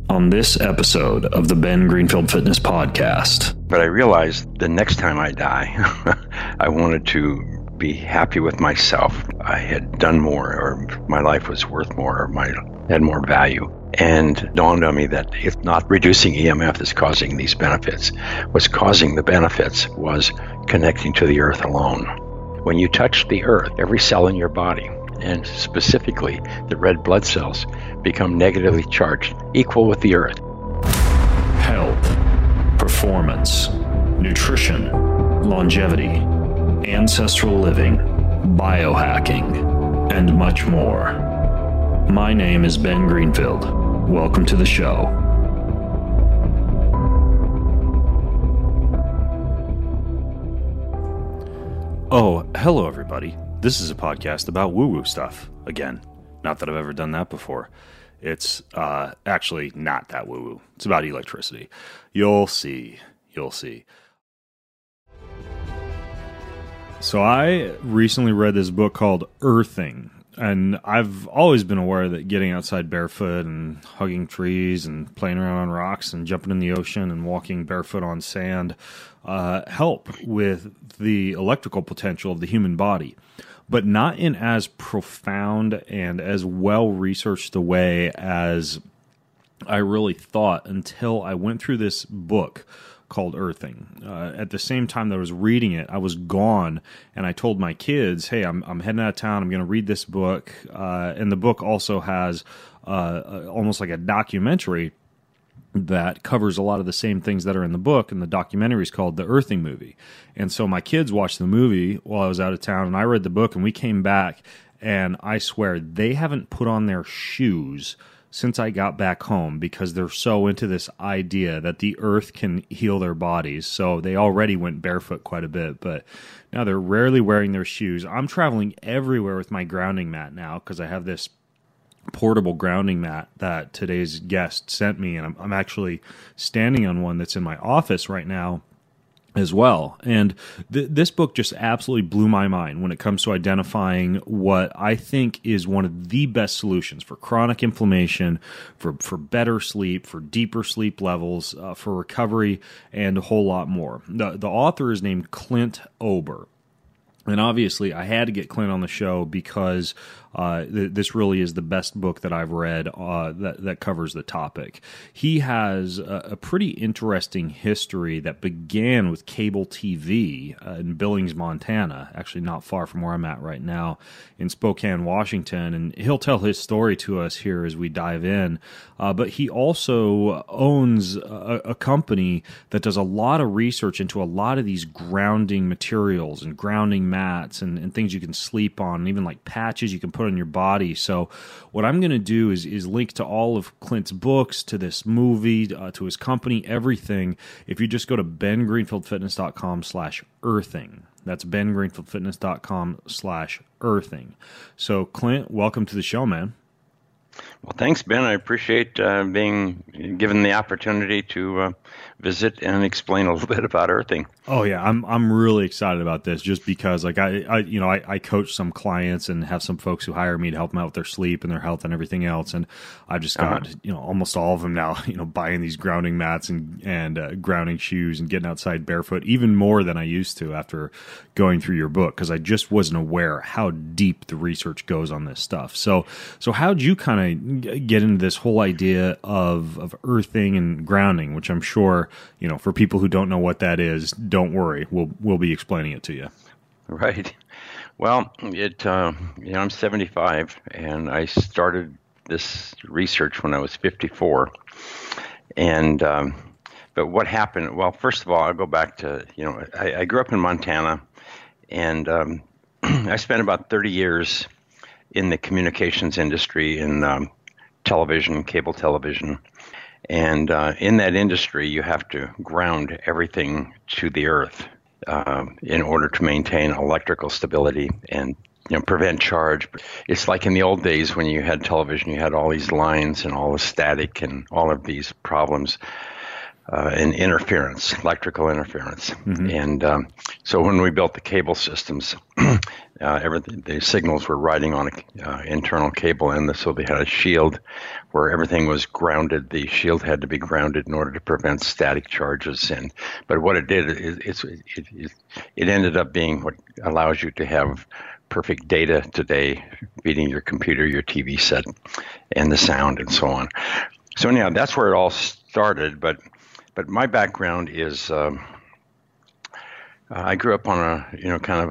on this episode of the Ben Greenfield Fitness Podcast. But I realized the next time I die, I wanted to be happy with myself. I had done more, or my life was worth more, or had more value. And it dawned on me that if not reducing EMF is causing these benefits, what's causing the benefits was connecting to the earth alone. When you touch the earth, every cell in your body, and specifically the red blood cells, become negatively charged, equal with the earth. Health, performance, nutrition, longevity, ancestral living, biohacking, and much more. My name is Ben Greenfield. Welcome to the show. Oh, hello everybody. This is a podcast about woo-woo stuff. Again, not that I've ever done that before. It's actually not that woo-woo. It's about electricity. You'll see. So I recently read this book called Earthing, and I've always been aware that getting outside barefoot and hugging trees and playing around on rocks and jumping in the ocean and walking barefoot on sand help with the electrical potential of the human body, but not in as profound and as well-researched a way as I really thought until I went through this book called Earthing. At the same time that I was reading it, I was gone, and I told my kids, hey, I'm heading out of town, I'm going to read this book, and the book also has almost like a documentary that covers a lot of the same things that are in the book, and the documentary is called The Earthing Movie. And so my kids watched the movie while I was out of town, and I read the book, and we came back, and I swear they haven't put on their shoes since I got back home because they're so into this idea that the earth can heal their bodies. So they already went barefoot quite a bit, but now they're rarely wearing their shoes. I'm traveling everywhere with my grounding mat now because I have this portable grounding mat that today's guest sent me, and I'm actually standing on one that's in my office right now as well. And this book just absolutely blew my mind when it comes to identifying what I think is one of the best solutions for chronic inflammation, for better sleep, for deeper sleep levels, for recovery, and a whole lot more. The author is named Clint Ober. And obviously, I had to get Clint on the show because this really is the best book that I've read that covers the topic. He has a pretty interesting history that began with cable TV in Billings, Montana, actually not far from where I'm at right now in Spokane, Washington. And he'll tell his story to us here as we dive in. But he also owns a company that does a lot of research into a lot of these grounding materials and grounding mats and things you can sleep on, and even like patches you can put on your body. So what I'm going to do is link to all of Clint's books, to this movie, to his company, everything. If you just go to bengreenfieldfitness.com/earthing. That's bengreenfieldfitness.com/earthing. So Clint, welcome to the show, man. Well, thanks, Ben. I appreciate being given the opportunity to visit and explain a little bit about earthing. Oh yeah, I'm really excited about this just because like I coach some clients and have some folks who hire me to help them out with their sleep and their health and everything else, and I've just got almost all of them now buying these grounding mats and grounding shoes and getting outside barefoot even more than I used to after going through your book, because I just wasn't aware how deep the research goes on this stuff. So how'd you kind of get into this whole idea of earthing and grounding, which I'm sure, for people who don't know what that is, don't worry, we'll be explaining it to you. Right. Well, I'm 75, and I started this research when I was 54. And but what happened? Well, first of all, I'll go back to I grew up in Montana, and I spent about 30 years in the communications industry in television, cable television. And in that industry, you have to ground everything to the earth in order to maintain electrical stability and prevent charge. It's like in the old days when you had television, you had all these lines and all the static and all of these problems. and interference, electrical interference. Mm-hmm. And so when we built the cable systems, everything, the signals were riding on an internal cable, and so they had a shield where everything was grounded. The shield had to be grounded in order to prevent static charges. But what it did is it ended up being what allows you to have perfect data today, feeding your computer, your TV set, and the sound, and so on. So anyhow, that's where it all started. But my background is I grew up on a kind of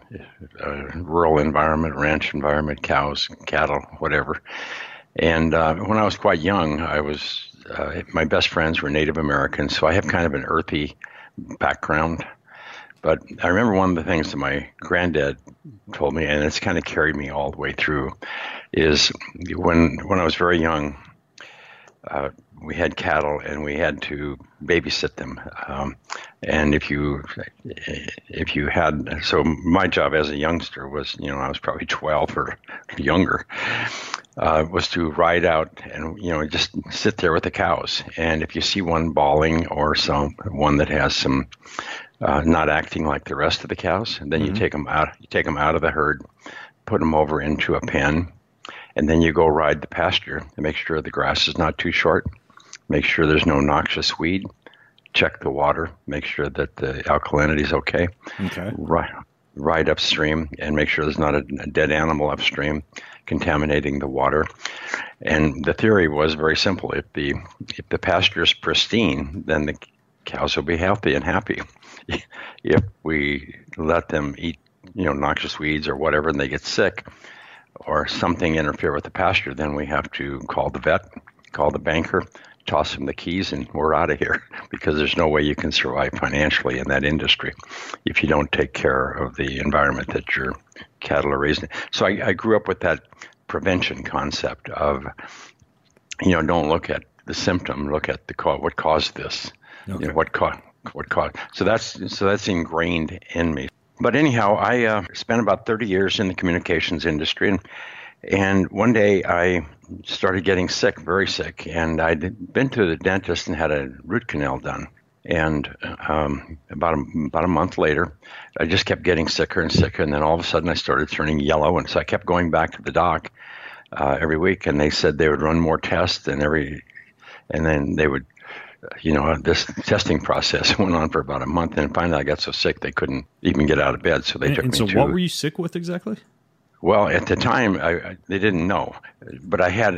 a rural environment, ranch environment, cows, cattle, whatever. And when I was quite young, my best friends were Native Americans, so I have kind of an earthy background. But I remember one of the things that my granddad told me, and it's kind of carried me all the way through, is when I was very young, we had cattle and we had to babysit them. And if you had, so my job as a youngster was, I was probably 12 or younger, was to ride out and, just sit there with the cows. And if you see one bawling or one that has some, not acting like the rest of the cows, and then you take them out of the herd, put them over into a pen, and then you go ride the pasture to make sure the grass is not too short, make sure there's no noxious weed, check the water, make sure that the alkalinity is okay. Okay. Ride upstream and make sure there's not a dead animal upstream contaminating the water. And the theory was very simple. If the pasture is pristine, then the cows will be healthy and happy. If we let them eat, noxious weeds or whatever, and they get sick, or something interfere with the pasture, then we have to call the vet, call the banker, toss them the keys, and we're out of here, because there's no way you can survive financially in that industry if you don't take care of the environment that your cattle are raised in. So I grew up with that prevention concept of, don't look at the symptom, look at what caused this, okay. What caused. So that's ingrained in me. But anyhow, I spent about 30 years in the communications industry, and one day I started getting sick, very sick, and I'd been to the dentist and had a root canal done. And about a month later, I just kept getting sicker and sicker, and then all of a sudden I started turning yellow, and so I kept going back to the doc every week, and they said they would run more tests, and then they would. This testing process went on for about a month, and finally I got so sick they couldn't even get out of bed, so they took me to... And so what were you sick with exactly? Well, at the time, they didn't know, but I had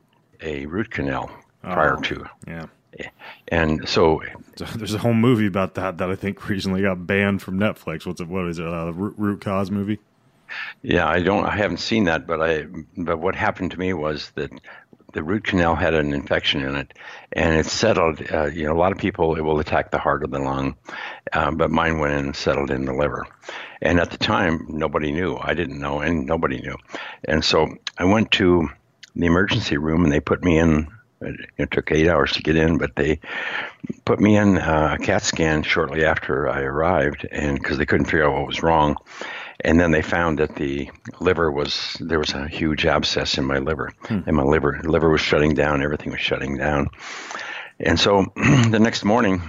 a root canal prior to. Yeah. And so there's a whole movie about that I think recently got banned from Netflix. What is it? The Root Cause movie? Yeah, I haven't seen that, but what happened to me was that the root canal had an infection in it, and it settled. A lot of people, it will attack the heart or the lung, but mine went in and settled in the liver. And at the time, nobody knew. I didn't know, and nobody knew. And so I went to the emergency room, and they put me in. It took 8 hours to get in, but they put me in a CAT scan shortly after I arrived, and because they couldn't figure out what was wrong. And then they found that there was a huge abscess in my liver, and my liver was shutting down. Everything was shutting down. And so the next morning,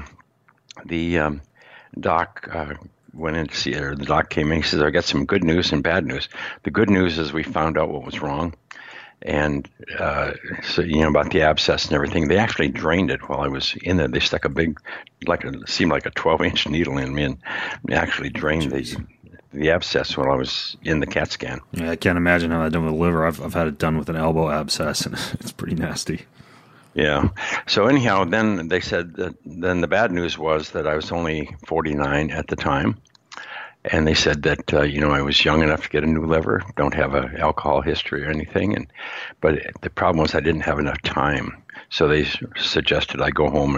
the doc went in to see her. The doc came in. He says, "I got some good news and bad news. The good news is we found out what was wrong. And so, about the abscess and everything, they actually drained it while I was in there. They stuck a big, seemed like a 12-inch needle in me, and actually drained the abscess while I was in the CAT scan." Yeah, I can't imagine how that done with the liver. I've had it done with an elbow abscess, and it's pretty nasty. Yeah. So anyhow, then they said that then the bad news was that I was only 49 at the time. And they said that, I was young enough to get a new liver, don't have an alcohol history or anything. But the problem was I didn't have enough time. So they suggested I go home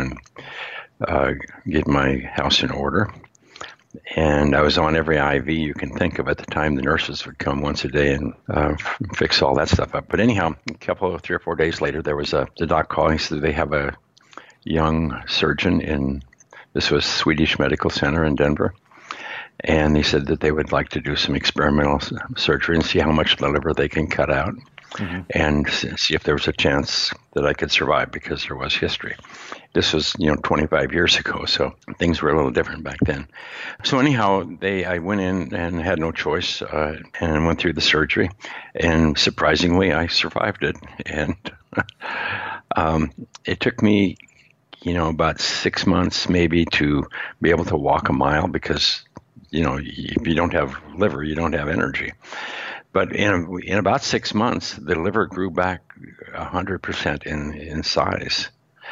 and get my house in order. And I was on every IV you can think of at the time. The nurses would come once a day and fix all that stuff up. But anyhow, 3 or 4 days later, there was the doc called. He said they have a young surgeon this was Swedish Medical Center in Denver. And they said that they would like to do some experimental surgery and see how much of the liver they can cut out. and see if there was a chance that I could survive, because there was history. This was, 25 years ago, so things were a little different back then. So anyhow, I went in and had no choice, and went through the surgery, and surprisingly, I survived it. And it took me, about 6 months maybe to be able to walk a mile, because, if you don't have liver, you don't have energy. But in about 6 months, the liver grew back 100% in size.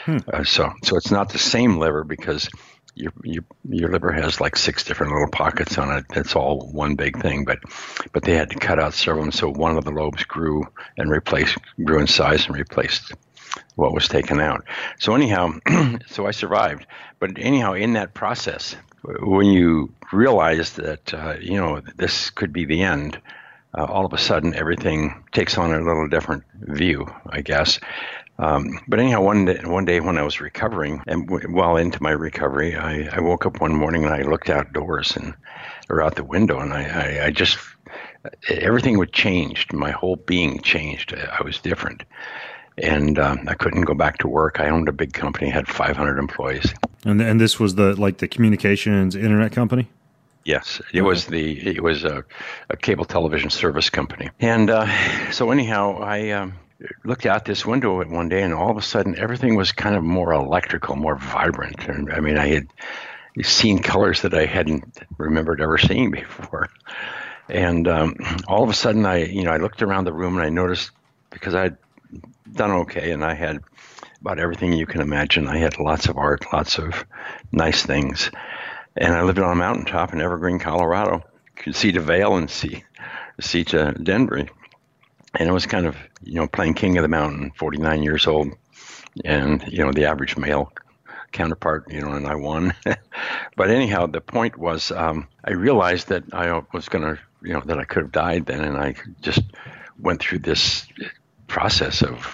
So it's not the same liver, because your liver has like 6 different little pockets on it. It's all one big thing, but they had to cut out several of them. So one of the lobes grew in size and replaced what was taken out. So anyhow, so I survived. But anyhow, in that process, when you realize that this could be the end, all of a sudden everything takes on a little different view, I guess. But anyhow, one day when I was recovering, and well into my recovery, I woke up one morning and I looked outdoors or out the window, and I just, everything had changed. My whole being changed. I was different. And I couldn't go back to work. I owned a big company, had 500 employees. And this was the communications internet company? Yes, it was a cable television service company. And so anyhow, I looked out this window one day, and all of a sudden everything was kind of more electrical, more vibrant. And I mean, I had seen colors that I hadn't remembered ever seeing before. And all of a sudden I looked around the room, and I noticed, because I'd done okay, and I had about everything you can imagine. I had lots of art, lots of nice things. And I lived on a mountaintop in Evergreen, Colorado. You could see to Vail and see to Denver. And it was kind of, playing king of the mountain, 49 years old. And, the average male counterpart, and I won. But anyhow, the point was, I realized that I was going to, that I could have died then. And I just went through this process of,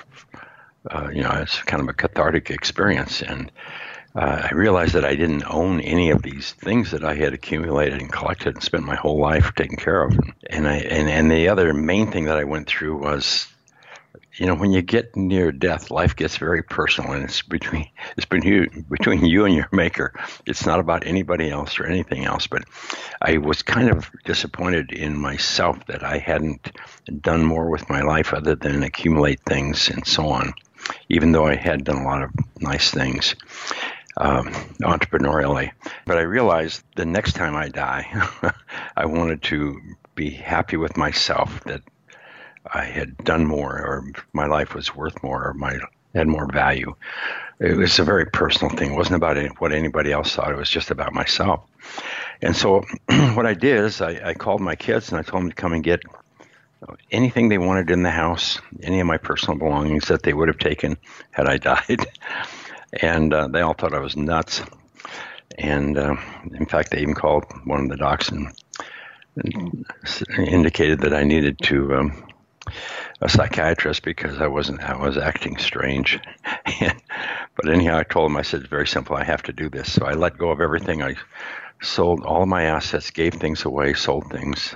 it's kind of a cathartic experience. And I realized that I didn't own any of these things that I had accumulated and collected and spent my whole life taking care of. And the other main thing that I went through was, when you get near death, life gets very personal, and it's between you and your maker. It's not about anybody else or anything else. But I was kind of disappointed in myself that I hadn't done more with my life other than accumulate things and so on, even though I had done a lot of nice things entrepreneurially. But I realized the next time I die, I wanted to be happy with myself that I had done more, or my life was worth more, or had more value. It was a very personal thing. It wasn't about what anybody else thought. It was just about myself. And so what I did is I called my kids, and I told them to come and get anything they wanted in the house, any of my personal belongings that they would have taken had I died. And they all thought I was nuts. And in fact, they even called one of the docs and indicated that I needed to a psychiatrist because I was acting strange. But anyhow, I told them, I said, it's very simple. I have to do this. So I let go of everything. I sold all of my assets, gave things away, sold things.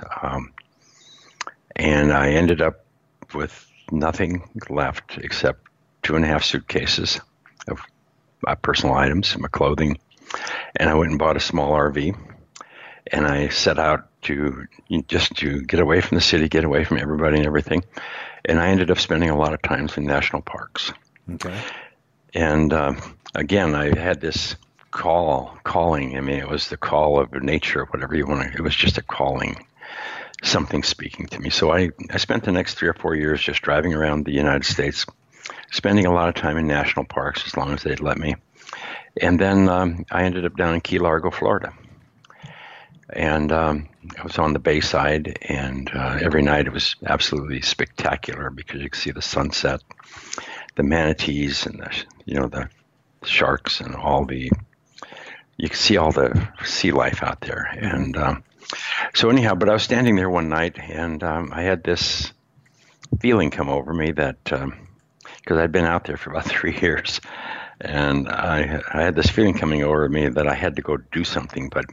And I ended up with nothing left except 2.5 suitcases of my personal items, my clothing. And I went and bought a small RV. And I set out to get away from the city, get away from everybody and everything. And I ended up spending a lot of time in national parks. Okay. And again, I had this calling. I mean, it was the call of nature, whatever you want to. It was just a calling, something speaking to me. So I spent the next 3 or 4 years just driving around the United States, spending a lot of time in national parks as long as they'd let me. And then I ended up down in Key Largo, Florida. And I was on the Bayside, and every night it was absolutely spectacular because you could see the sunset, the manatees, and the sharks, and you could see all the sea life out there. And so anyhow, but I was standing there one night, and I had this feeling come over me that because I'd been out there for about 3 years, and I had this feeling coming over me that I had to go do something, But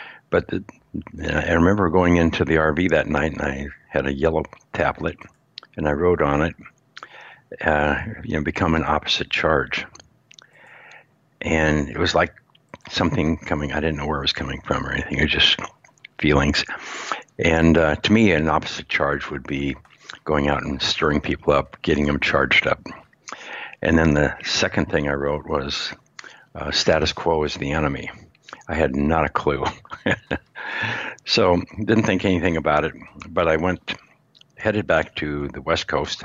I remember going into the RV that night, and I had a yellow tablet, and I wrote on it, become an opposite charge. And it was like something coming. I didn't know where it was coming from or anything. It was just feelings. And to me, an opposite charge would be going out and stirring people up, getting them charged up. And then the second thing I wrote was status quo is the enemy. I had not a clue. So didn't think anything about it, but I headed back to the West Coast,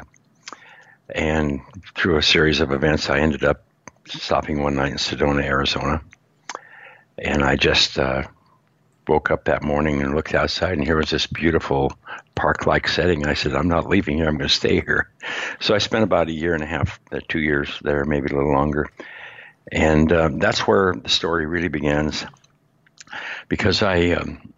and through a series of events, I ended up stopping one night in Sedona, Arizona. And I just woke up that morning and looked outside, and here was this beautiful park-like setting. I said, I'm not leaving here. I'm going to stay here. So I spent about a year and a half, 2 years there, maybe a little longer. And that's where the story really begins, because I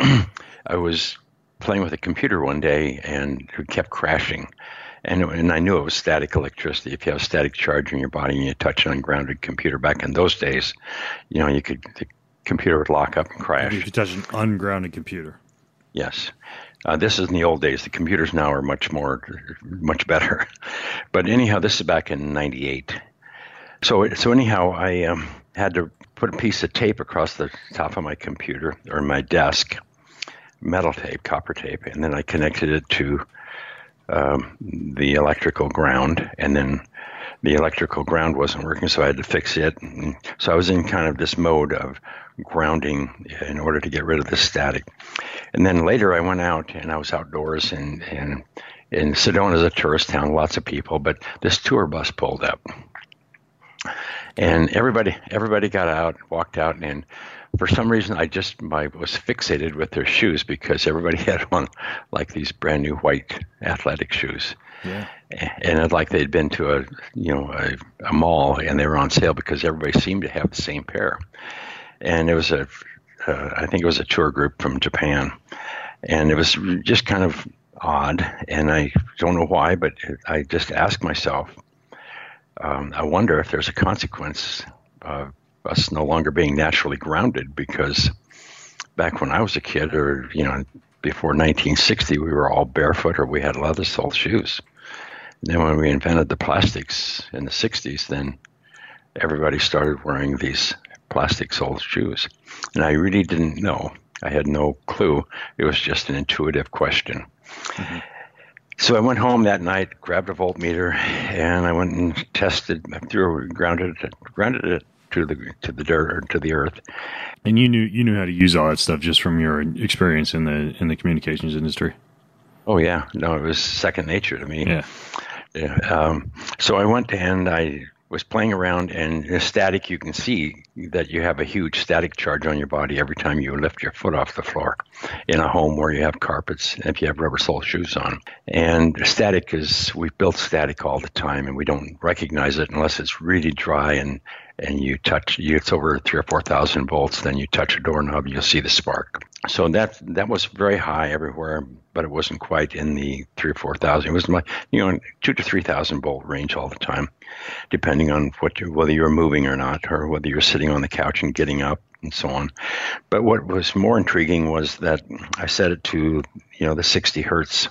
was playing with a computer one day, and it kept crashing. And I knew it was static electricity. If you have a static charge in your body and you touch an ungrounded computer, back in those days, the computer would lock up and crash. You could touch an ungrounded computer. Yes. This is in the old days. The computers now are much better. But anyhow, this is back in 98. So anyhow, I had to put a piece of tape across the top of my computer or my desk, metal tape, copper tape, and then I connected it to the electrical ground, and then the electrical ground wasn't working, so I had to fix it. And so I was in kind of this mode of grounding in order to get rid of the static. And then later I went out, and I was outdoors, and Sedona is a tourist town, lots of people, but this tour bus pulled up. And everybody got out, walked out, and for some reason I was fixated with their shoes, because everybody had on like these brand new white athletic shoes. Yeah. And it's like they'd been to a mall, and they were on sale because everybody seemed to have the same pair. And it was I think it was a tour group from Japan, and it was just kind of odd, and I don't know why, but I just asked myself, I wonder if there's a consequence of us no longer being naturally grounded, because back when I was a kid, or before 1960, we were all barefoot or we had leather-soled shoes. And then when we invented the plastics in the 60s, then everybody started wearing these plastic-soled shoes. And I really didn't know. I had no clue. It was just an intuitive question. Mm-hmm. So I went home that night, grabbed a voltmeter, and I went and tested, grounded it to the dirt, or to the earth. And you knew how to use all that stuff just from your experience in the communications industry. Oh yeah, no, it was second nature to me. Yeah. So I went and I was playing around, and in static, you can see that you have a huge static charge on your body every time you lift your foot off the floor in a home where you have carpets, if you have rubber-soled shoes on. And static we've built static all the time, and we don't recognize it unless it's really dry and you touch, it's over 3,000 or 4,000 volts, then you touch a doorknob, you'll see the spark. So that was very high everywhere, but it wasn't quite in the 3,000 or 4,000. It was like 2,000 to 3,000 volt range all the time, depending on whether you were moving or not, or whether you were sitting on the couch and getting up, and so on. But what was more intriguing was that I set it to the 60 hertz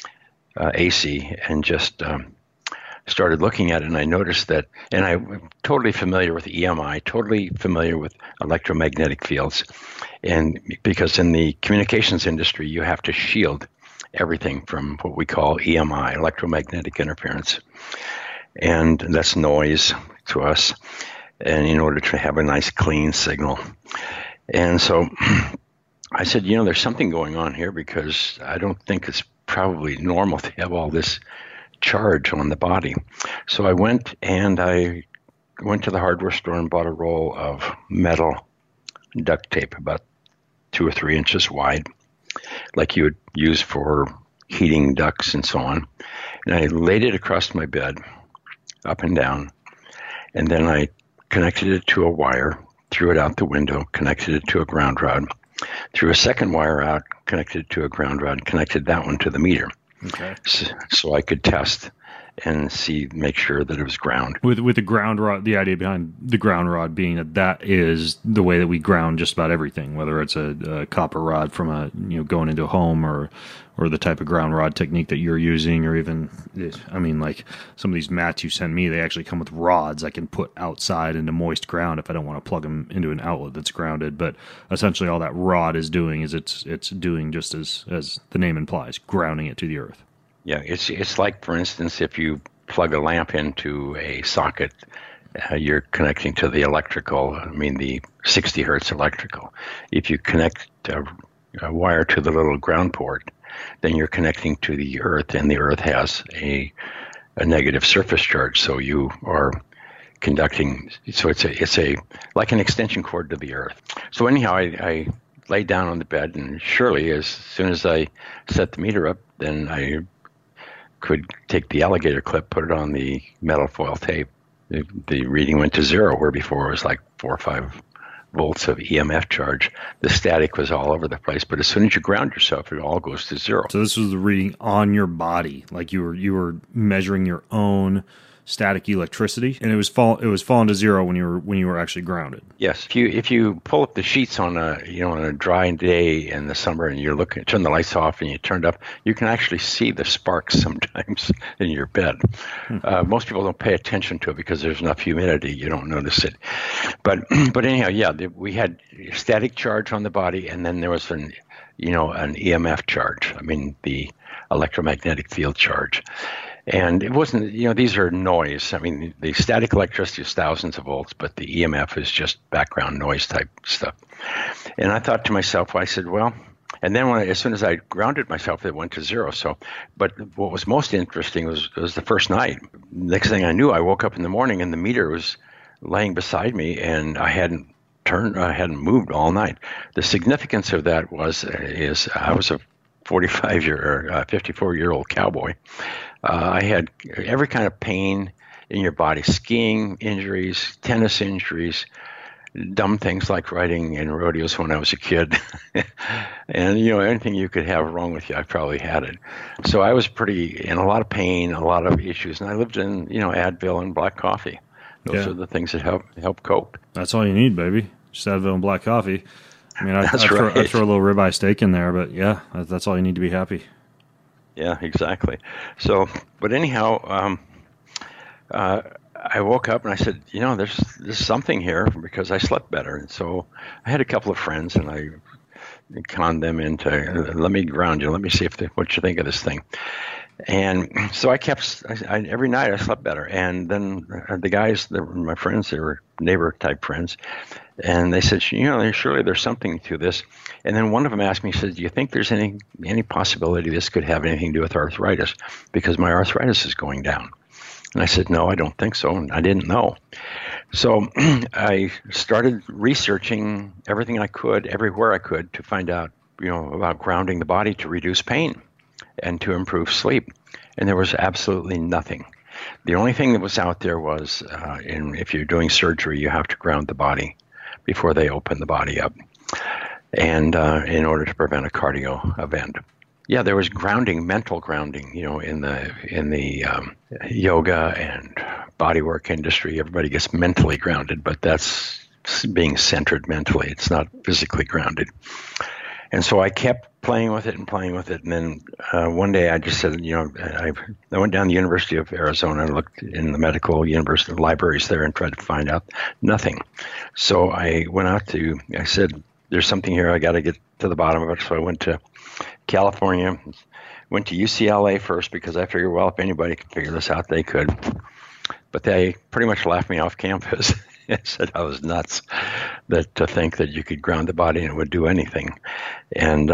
AC, and just started looking at it, and I noticed that, and I'm totally familiar with EMI, totally familiar with electromagnetic fields, and because in the communications industry, you have to shield everything from what we call EMI, electromagnetic interference, and that's noise to us, and in order to have a nice clean signal. And so I said, there's something going on here, because I don't think it's probably normal to have all this charge on the body. So I went to the hardware store and bought a roll of metal duct tape about 2 or 3 inches wide, like you would use for heating ducts and so on. And I laid it across my bed, up and down, and then I connected it to a wire, threw it out the window, connected it to a ground rod, threw a second wire out, connected it to a ground rod, connected that one to the meter. Okay. So I could test. and make sure that it was ground. With the ground rod, the idea behind the ground rod being that is the way that we ground just about everything, whether it's a copper rod from going into a home, or the type of ground rod technique that you're using, or even, I mean, like some of these mats you send me, they actually come with rods I can put outside into moist ground if I don't want to plug them into an outlet that's grounded. But essentially all that rod is doing is it's doing just as the name implies, grounding it to the earth. Yeah, it's like, for instance, if you plug a lamp into a socket, you're connecting to the the 60 hertz electrical. If you connect a wire to the little ground port, then you're connecting to the earth, and the earth has a negative surface charge, so you are conducting. So it's like an extension cord to the earth. So anyhow, I lay down on the bed, and surely as soon as I set the meter up, then I could take the alligator clip, put it on the metal foil tape. The reading went to 0, where before it was like 4 or 5 volts of EMF charge. The static was all over the place, but as soon as you ground yourself, it all goes to 0. So this was the reading on your body, like you were measuring your own static electricity, and it was falling to 0 when you were actually grounded. Yes, if you pull up the sheets on a dry day in the summer, and you turn the lights off and you turn it up, you can actually see the sparks sometimes in your bed. Most people don't pay attention to it because there's enough humidity; you don't notice it. But anyhow, yeah, we had static charge on the body, and then there was an EMF charge. I mean, the electromagnetic field charge. And it wasn't, these are noise. I mean, the static electricity is thousands of volts, but the EMF is just background noise type stuff. And I thought to myself, I said, well, and then as soon as I grounded myself, it went to 0. So, but what was most interesting was the first night. Next thing I knew, I woke up in the morning and the meter was laying beside me, and I hadn't moved all night. The significance of that is I was a 54-year-old cowboy. I had every kind of pain in your body: skiing injuries, tennis injuries, dumb things like riding in rodeos when I was a kid. And, anything you could have wrong with you, I probably had it. So I was in a lot of pain, a lot of issues. And I lived in, Advil and black coffee. Those are the things that help cope. That's all you need, baby. Just Advil and black coffee. I mean, I throw a little ribeye steak in there, but yeah, that's all you need to be happy. Yeah, exactly. So, but anyhow, I woke up and I said, there's something here, because I slept better. And so I had a couple of friends, and I conned them into, let me ground you, let me see what you think of this thing. And so every night I slept better. And then the guys that were my friends, they were neighbor type friends, and they said, surely there's something to this. And then one of them asked me, he said, do you think there's any possibility this could have anything to do with arthritis? Because my arthritis is going down. And I said, no, I don't think so. And I didn't know. So I started researching everything I could, everywhere I could, to find out, about grounding the body to reduce pain and to improve sleep. And there was absolutely nothing. The only thing that was out there was, if you're doing surgery, you have to ground the body before they open the body up, and in order to prevent a cardio event. Yeah, there was mental grounding, in the yoga and bodywork industry. Everybody gets mentally grounded, but that's being centered mentally. It's not physically grounded. And so I kept playing with it. And then one day I just said, I went down to the University of Arizona and looked in the medical university libraries there and tried to find out. Nothing. So I said, there's something here. I got to get to the bottom of it. So I went to California, went to UCLA first, because I figured, well, if anybody could figure this out, they could. But they pretty much laughed me off campus. and said I was nuts to think that you could ground the body and it would do anything. And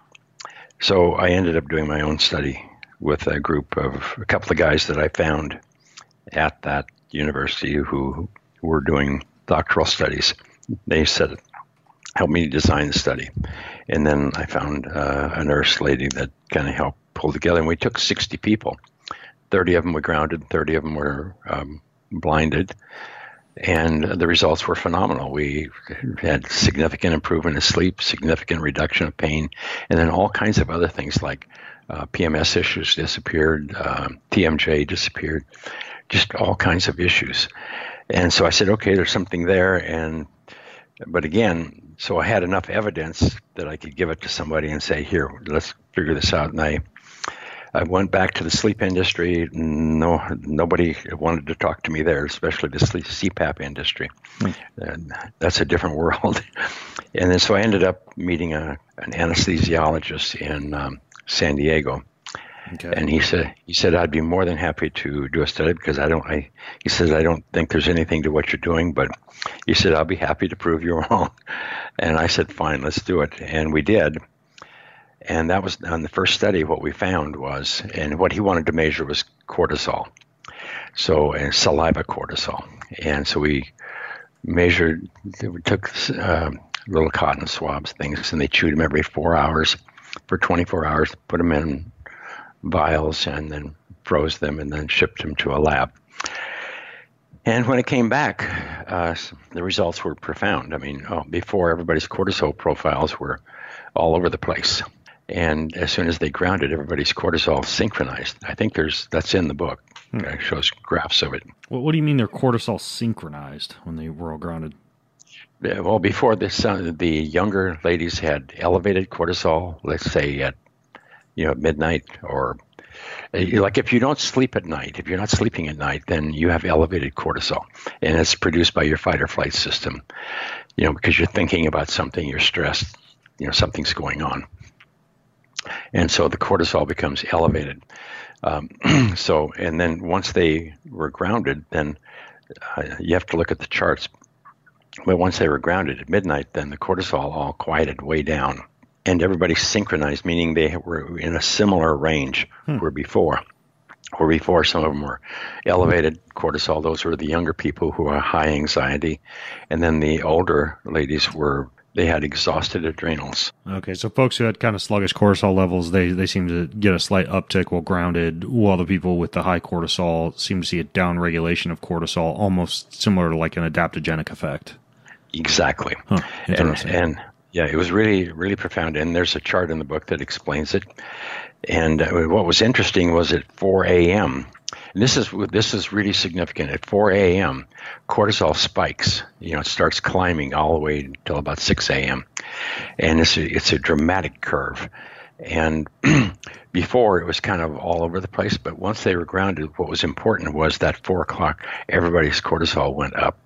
so I ended up doing my own study with a couple of guys that I found at that university who were doing doctoral studies. They said, help me design the study. And then I found a nurse lady that kind of helped pull together. And we took 60 people. 30 of them were grounded, 30 of them were blinded. And the results were phenomenal. We had significant improvement in sleep, significant reduction of pain, and then all kinds of other things like PMS issues disappeared, TMJ disappeared, just all kinds of issues. And so I said, okay, there's something there. But again, so I had enough evidence that I could give it to somebody and say, here, let's figure this out. And I went back to the sleep industry. No, nobody wanted to talk to me there, especially the CPAP industry. And that's a different world. And then so I ended up meeting an anesthesiologist in San Diego. Okay. And he said I'd be more than happy to do a study because he says I don't think there's anything to what you're doing, but he said I'll be happy to prove you wrong. And I said fine, let's do it. And we did. And that was on the first study. What we found was, and what he wanted to measure was cortisol, and saliva cortisol. And so we measured. We took little cotton swabs, things, and they chewed them every 4 hours for 24 hours. Put them in vials and then froze them and then shipped them to a lab. And when it came back, the results were profound. I mean, before everybody's cortisol profiles were all over the place. And as soon as they grounded, everybody's cortisol synchronized. I think that's in the book. It shows graphs of it. What do you mean they're cortisol synchronized when they were all grounded? Yeah, well, before this, the younger ladies had elevated cortisol, let's say at midnight, or like if you don't sleep at night, if you're not sleeping at night, then you have elevated cortisol, and it's produced by your fight or flight system, because you're thinking about something, you're stressed, something's going on. And so the cortisol becomes elevated. And then once they were grounded, then you have to look at the charts. But once they were grounded at midnight, then the cortisol all quieted way down. And everybody synchronized, meaning they were in a similar range where before some of them were elevated cortisol. Those were the younger people who are high anxiety. And then the older ladies they had exhausted adrenals. Okay, so folks who had kind of sluggish cortisol levels, they seem to get a slight uptick while grounded, while the people with the high cortisol seem to see a down regulation of cortisol, almost similar to like an adaptogenic effect. Exactly. Huh, interesting. And yeah, it was really, really profound. And there's a chart in the book that explains it. And what was interesting was at 4 a.m., and this is really significant. At 4 a.m., cortisol spikes. It starts climbing all the way until about 6 a.m. And it's a dramatic curve. And before it was kind of all over the place, but once they were grounded, what was important was that 4 o'clock, everybody's cortisol went up.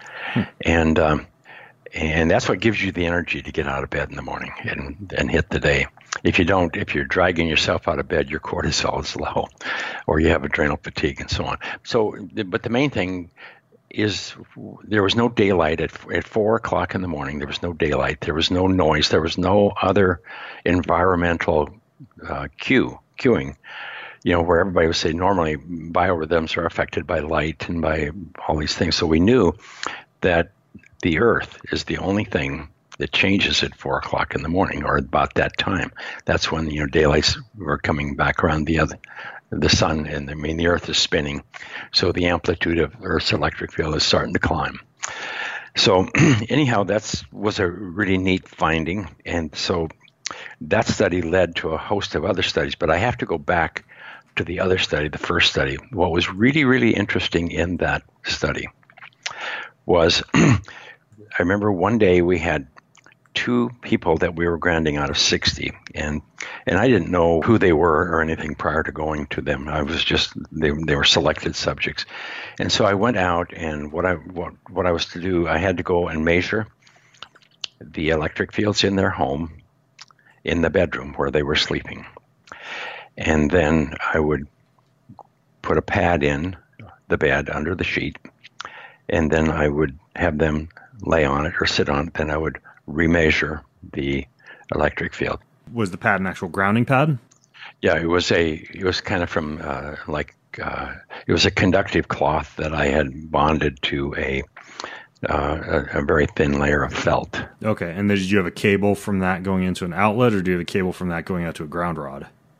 And that's what gives you the energy to get out of bed in the morning and hit the day. If you're dragging yourself out of bed, your cortisol is low, or you have adrenal fatigue and so on. But the main thing is there was no daylight at 4 o'clock in the morning. There was no daylight. There was no noise. There was no other environmental cueing, where everybody would say normally biorhythms are affected by light and by all these things. So we knew that the earth is the only thing that changes at 4 o'clock in the morning, or about that time. That's when daylights were coming back around the sun, and the earth is spinning, so the amplitude of Earth's electric field is starting to climb. So anyhow, that was a really neat finding, and so that study led to a host of other studies. But I have to go back to the other study, the first study. What was really, really interesting in that study was I remember one day we had 2 people that we were grounding out of 60, and I didn't know who they were or anything prior to going to them. I was just they were selected subjects, and so I went out, and what I was to do, I had to go and measure the electric fields in their home, in the bedroom where they were sleeping, and then I would put a pad in the bed under the sheet, and then I would have them lay on it or sit on it. Then I would remeasure the electric field. Was the pad an actual grounding pad? Yeah, it was kind of from it was a conductive cloth that I had bonded to a very thin layer of felt. Okay, and then did you have a cable from that going into an outlet, or do you have a cable from that going out to a ground rod?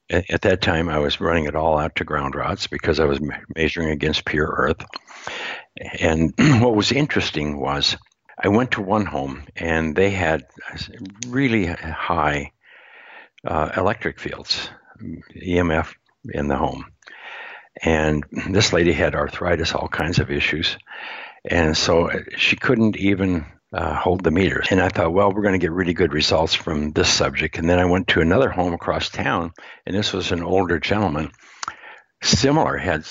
At that time, I was running it all out to ground rods because I was measuring against pure earth. And what was interesting was I went to one home and they had really high electric fields, EMF in the home. And this lady had arthritis, all kinds of issues. And so she couldn't even hold the meters. And I thought, well, we're going to get really good results from this subject. And then I went to another home across town, and this was an older gentleman. Similar, had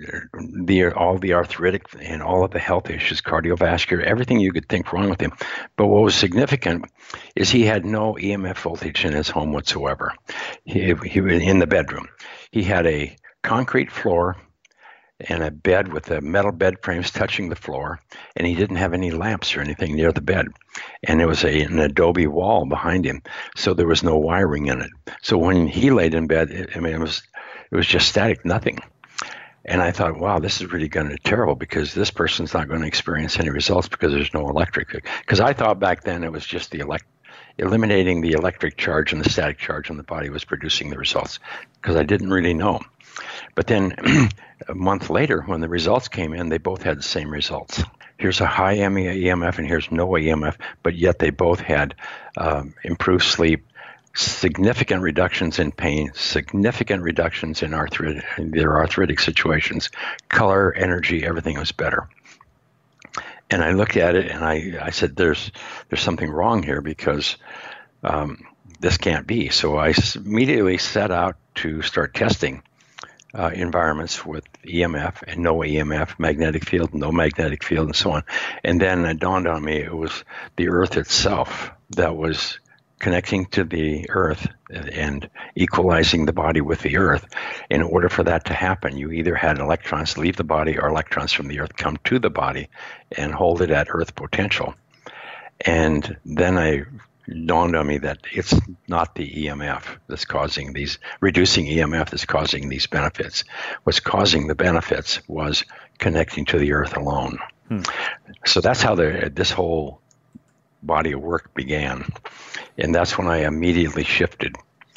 all the arthritic and all of the health issues, cardiovascular, everything you could think wrong with him. But what was significant is he had no EMF voltage in his home whatsoever. He was in the bedroom. He had a concrete floor and a bed with the metal bed frames touching the floor, and he didn't have any lamps or anything near the bed. And there was an adobe wall behind him, so there was no wiring in it. So when he laid in bed, it was just static, nothing. And I thought, wow, this is really going to be terrible because this person's not going to experience any results because there's no electric. Because I thought back then it was just eliminating the electric charge and the static charge on the body was producing the results, because I didn't really know. But then a month later, when the results came in, they both had the same results. Here's a high EMF and here's no EMF, but yet they both had improved sleep, significant reductions in pain, significant reductions in their arthritic situations, color, energy, everything was better. And I looked at it and I said, there's something wrong here because this can't be. So I immediately set out to start testing environments with EMF and no EMF, magnetic field, no magnetic field, and so on. And then it dawned on me it was the Earth itself that was connecting to the Earth and equalizing the body with the Earth. In order for that to happen, you either had electrons leave the body or electrons from the Earth come to the body and hold it at Earth potential. And then I dawned on me that it's not the EMF that's causing these, reducing EMF that's causing these benefits. What's causing the benefits was connecting to the Earth alone. So that's how this whole body of work began. And that's when I immediately shifted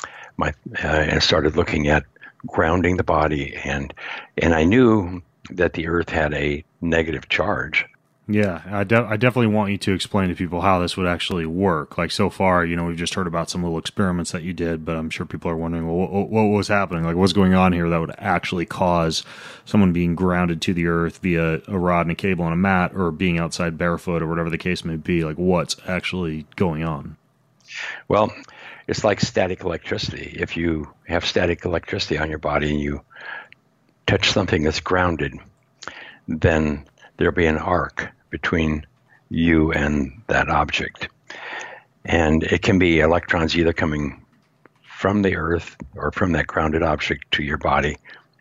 and started looking at grounding the body. And I knew that the Earth had a negative charge. Yeah, I definitely want you to explain to people how this would actually work. Like so far, we've just heard about some little experiments that you did, but I'm sure people are wondering, well, what was happening? Like, what's going on here that would actually cause someone being grounded to the earth via a rod and a cable and a mat, or being outside barefoot, or whatever the case may be? Like, what's actually going on? Well, it's like static electricity. If you have static electricity on your body and you touch something that's grounded, then there'll be an arc between you and that object. And it can be electrons either coming from the Earth or from that grounded object to your body,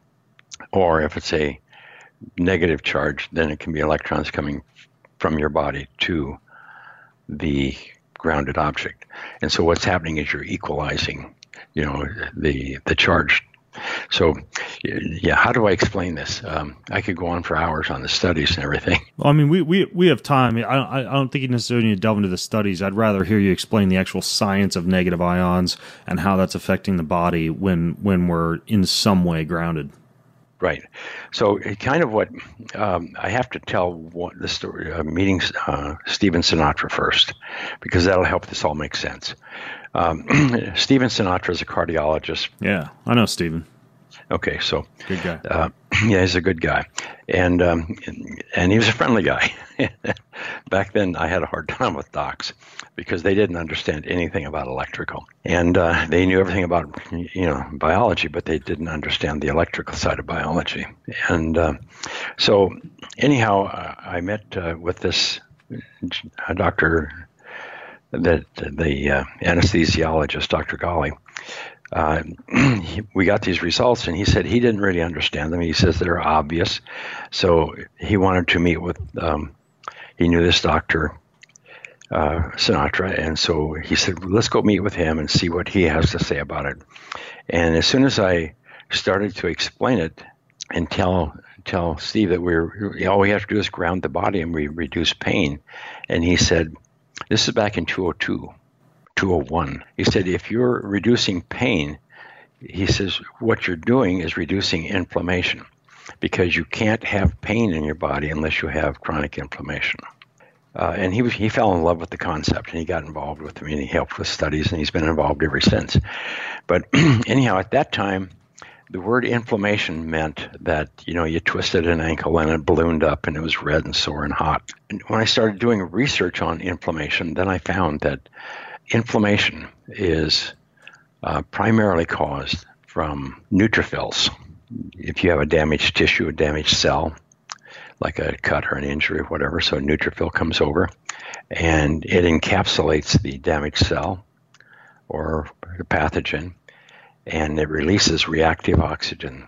or if it's a negative charge, then it can be electrons coming from your body to the grounded object. And so what's happening is you're equalizing, the charge. So, yeah, how do I explain this? I could go on for hours on the studies and everything. Well, I mean, we have time. I don't think you necessarily need to delve into the studies. I'd rather hear you explain the actual science of negative ions and how that's affecting the body when we're in some way grounded. Right. So kind of what I have to tell the story of meeting Stephen Sinatra first, because that'll help this all make sense. Stephen Sinatra is a cardiologist. Yeah, I know Stephen. Okay, so good guy. Yeah, he's a good guy, and he was a friendly guy. Back then, I had a hard time with docs because they didn't understand anything about electrical, and they knew everything about biology, but they didn't understand the electrical side of biology. And so, anyhow, I met with this doctor, the anesthesiologist, Dr. Ghali. We got these results, and he said he didn't really understand them. He says they're obvious. So he wanted to meet with, he knew this doctor, Sinatra, and so he said, let's go meet with him and see what he has to say about it. And as soon as I started to explain it and tell Steve that all we have to do is ground the body and we reduce pain, and he said, this is back in 2002. 201. He said, if you're reducing pain, he says, what you're doing is reducing inflammation because you can't have pain in your body unless you have chronic inflammation. And he fell in love with the concept, and he got involved with me, and he helped with studies, and he's been involved ever since. But anyhow, at that time, the word inflammation meant that, you twisted an ankle and it ballooned up and it was red and sore and hot. And when I started doing research on inflammation, then I found that inflammation is primarily caused from neutrophils. If you have a damaged tissue, a damaged cell, like a cut or an injury or whatever, so a neutrophil comes over and it encapsulates the damaged cell or the pathogen, and it releases reactive oxygen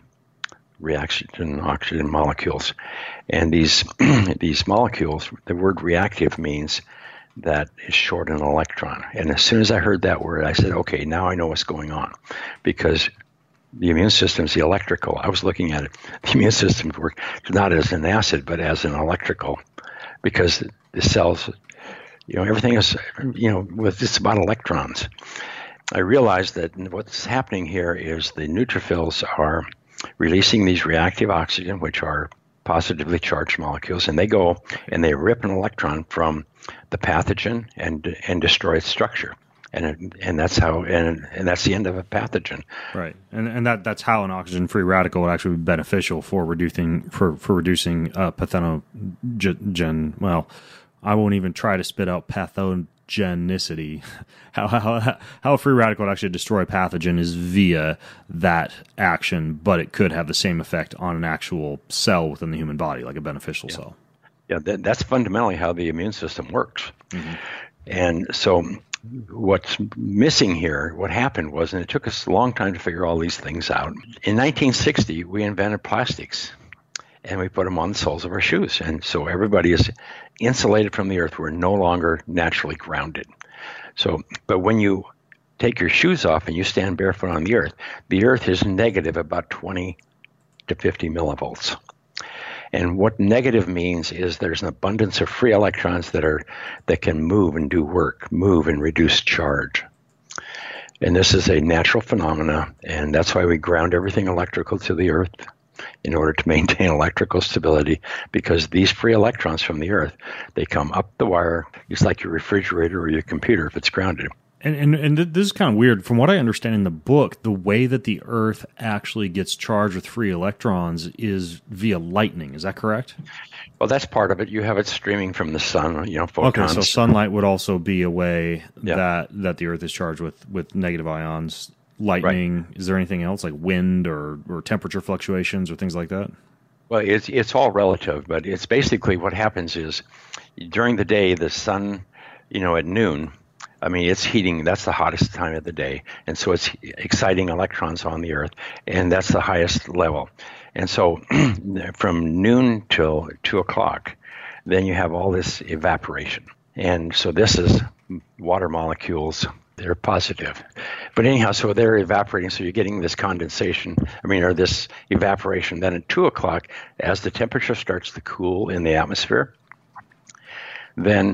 molecules. And these molecules, the word reactive means that is short an electron. And as soon as I heard that word, I said, okay, now I know what's going on, because the immune system is the electrical. I was looking at it. The immune system works not as an acid, but as an electrical, because the cells, everything is, it's about electrons. I realized that what's happening here is the neutrophils are releasing these reactive oxygen, which are positively charged molecules, and they go and they rip an electron from the pathogen and destroy its structure. And that's how, and that's the end of a pathogen. Right, and that's how an oxygen-free radical would actually be beneficial for reducing pathogen. Well, I won't even try to spit out pathogenicity. How a free radical would actually destroy a pathogen is via that action, but it could have the same effect on an actual cell within the human body, like a beneficial cell. Yeah, that's fundamentally how the immune system works. Mm-hmm. And so what's missing here, what happened was, and it took us a long time to figure all these things out. In 1960, we invented plastics, and we put them on the soles of our shoes. And so everybody is insulated from the earth. We're no longer naturally grounded. So, but when you take your shoes off and you stand barefoot on the earth is negative about 20 to 50 millivolts. And what negative means is there's an abundance of free electrons that can move and do work, move and reduce charge. And this is a natural phenomena, and that's why we ground everything electrical to the earth in order to maintain electrical stability, because these free electrons from the earth, they come up the wire, just like your refrigerator or your computer if it's grounded. And this is kind of weird. From what I understand in the book, the way that the Earth actually gets charged with free electrons is via lightning. Is that correct? Well, that's part of it. You have it streaming from the sun, photons. Okay, so sunlight would also be a way that the Earth is charged with negative ions. Lightning. Right. Is there anything else, like wind or temperature fluctuations or things like that? Well, it's all relative, but it's basically what happens is during the day, the sun, at noon, it's heating. That's the hottest time of the day. And so it's exciting electrons on the earth. And that's the highest level. And so from noon till 2 o'clock, then you have all this evaporation. And so this is water molecules. They're positive. But anyhow, so they're evaporating. So you're getting this condensation, or this evaporation. Then at 2 o'clock, as the temperature starts to cool in the atmosphere, then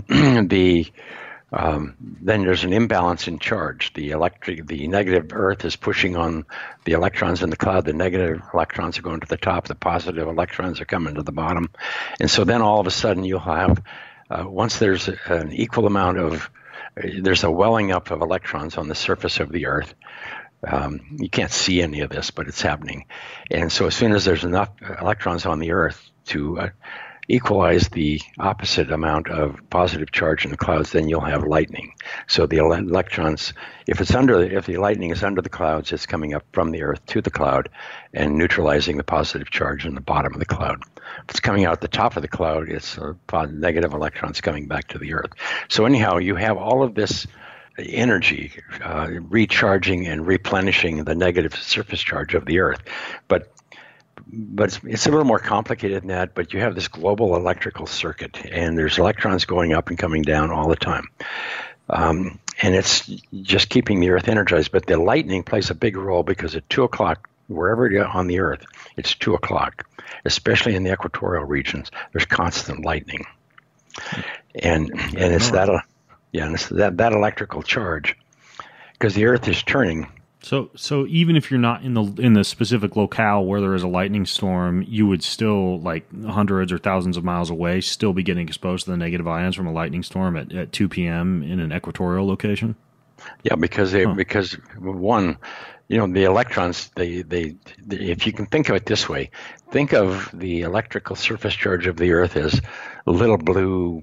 then there's an imbalance in charge. The negative Earth is pushing on the electrons in the cloud. The negative electrons are going to the top. The positive electrons are coming to the bottom. And so then all of a sudden you'll have, once there's an equal amount of, there's a welling up of electrons on the surface of the Earth. You can't see any of this, but it's happening. And so as soon as there's enough electrons on the Earth to equalize the opposite amount of positive charge in the clouds, then you'll have lightning. So the electrons, if the lightning is under the clouds, it's coming up from the Earth to the cloud and neutralizing the positive charge in the bottom of the cloud. If it's coming out the top of the cloud, it's negative electrons coming back to the Earth. So anyhow, you have all of this energy recharging and replenishing the negative surface charge of the Earth. But it's a little more complicated than that, but you have this global electrical circuit, and there's electrons going up and coming down all the time. And it's just keeping the Earth energized. But the lightning plays a big role because at 2 o'clock, wherever you're on the Earth, it's 2 o'clock, especially in the equatorial regions, there's constant lightning. And it's that electrical charge, because the Earth is turning. So even if you're not in the specific locale where there is a lightning storm, you would still, like hundreds or thousands of miles away, still be getting exposed to the negative ions from a lightning storm at 2 p.m. in an equatorial location? Yeah, because one, the electrons, they if you can think of it this way, think of the electrical surface charge of the Earth as little blue,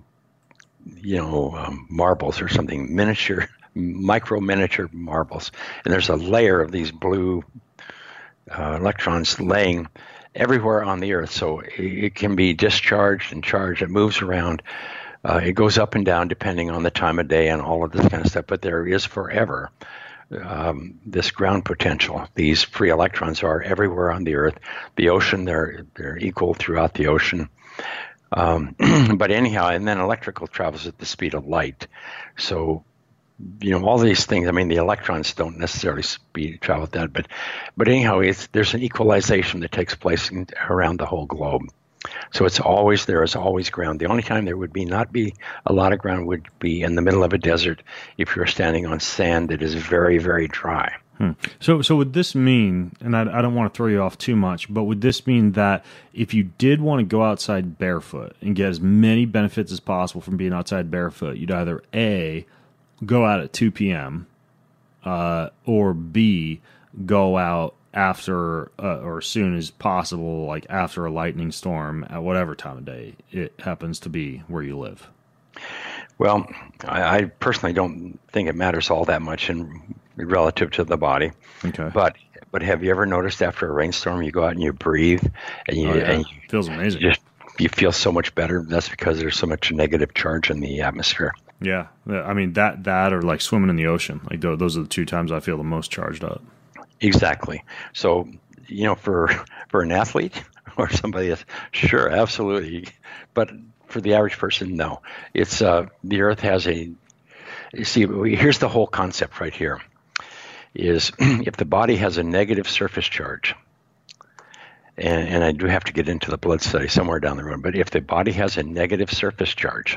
marbles or something, miniature marbles, and there's a layer of these blue electrons laying everywhere on the Earth. So it can be discharged and charged. It moves around. It goes up and down depending on the time of day and all of this kind of stuff. But there is forever this ground potential. These free electrons are everywhere on the Earth. The ocean, they're equal throughout the ocean. But anyhow, and then electrical travels at the speed of light. So all these things, I mean, the electrons don't necessarily travel at that, but anyhow, there's an equalization that takes place around the whole globe. So there is always ground. The only time there would not be a lot of ground would be in the middle of a desert if you're standing on sand that is very, very dry. So would this mean, and I don't want to throw you off too much, but would this mean that if you did want to go outside barefoot and get as many benefits as possible from being outside barefoot, you'd either A, go out at 2 p.m., or B, go out after or as soon as possible, like after a lightning storm at whatever time of day it happens to be where you live? Well, I personally don't think it matters all that much in relative to the body. Okay. But have you ever noticed after a rainstorm you go out and you breathe and it feels amazing. You feel so much better? That's because there's so much negative charge in the atmosphere. Yeah, I mean that or like swimming in the ocean. Like those are the two times I feel the most charged up. Exactly. So, for an athlete or somebody else, sure, absolutely. But for the average person, no. It's the Earth has here's the whole concept right here is if the body has a negative surface charge, and I do have to get into the blood study somewhere down the road, but if the body has a negative surface charge,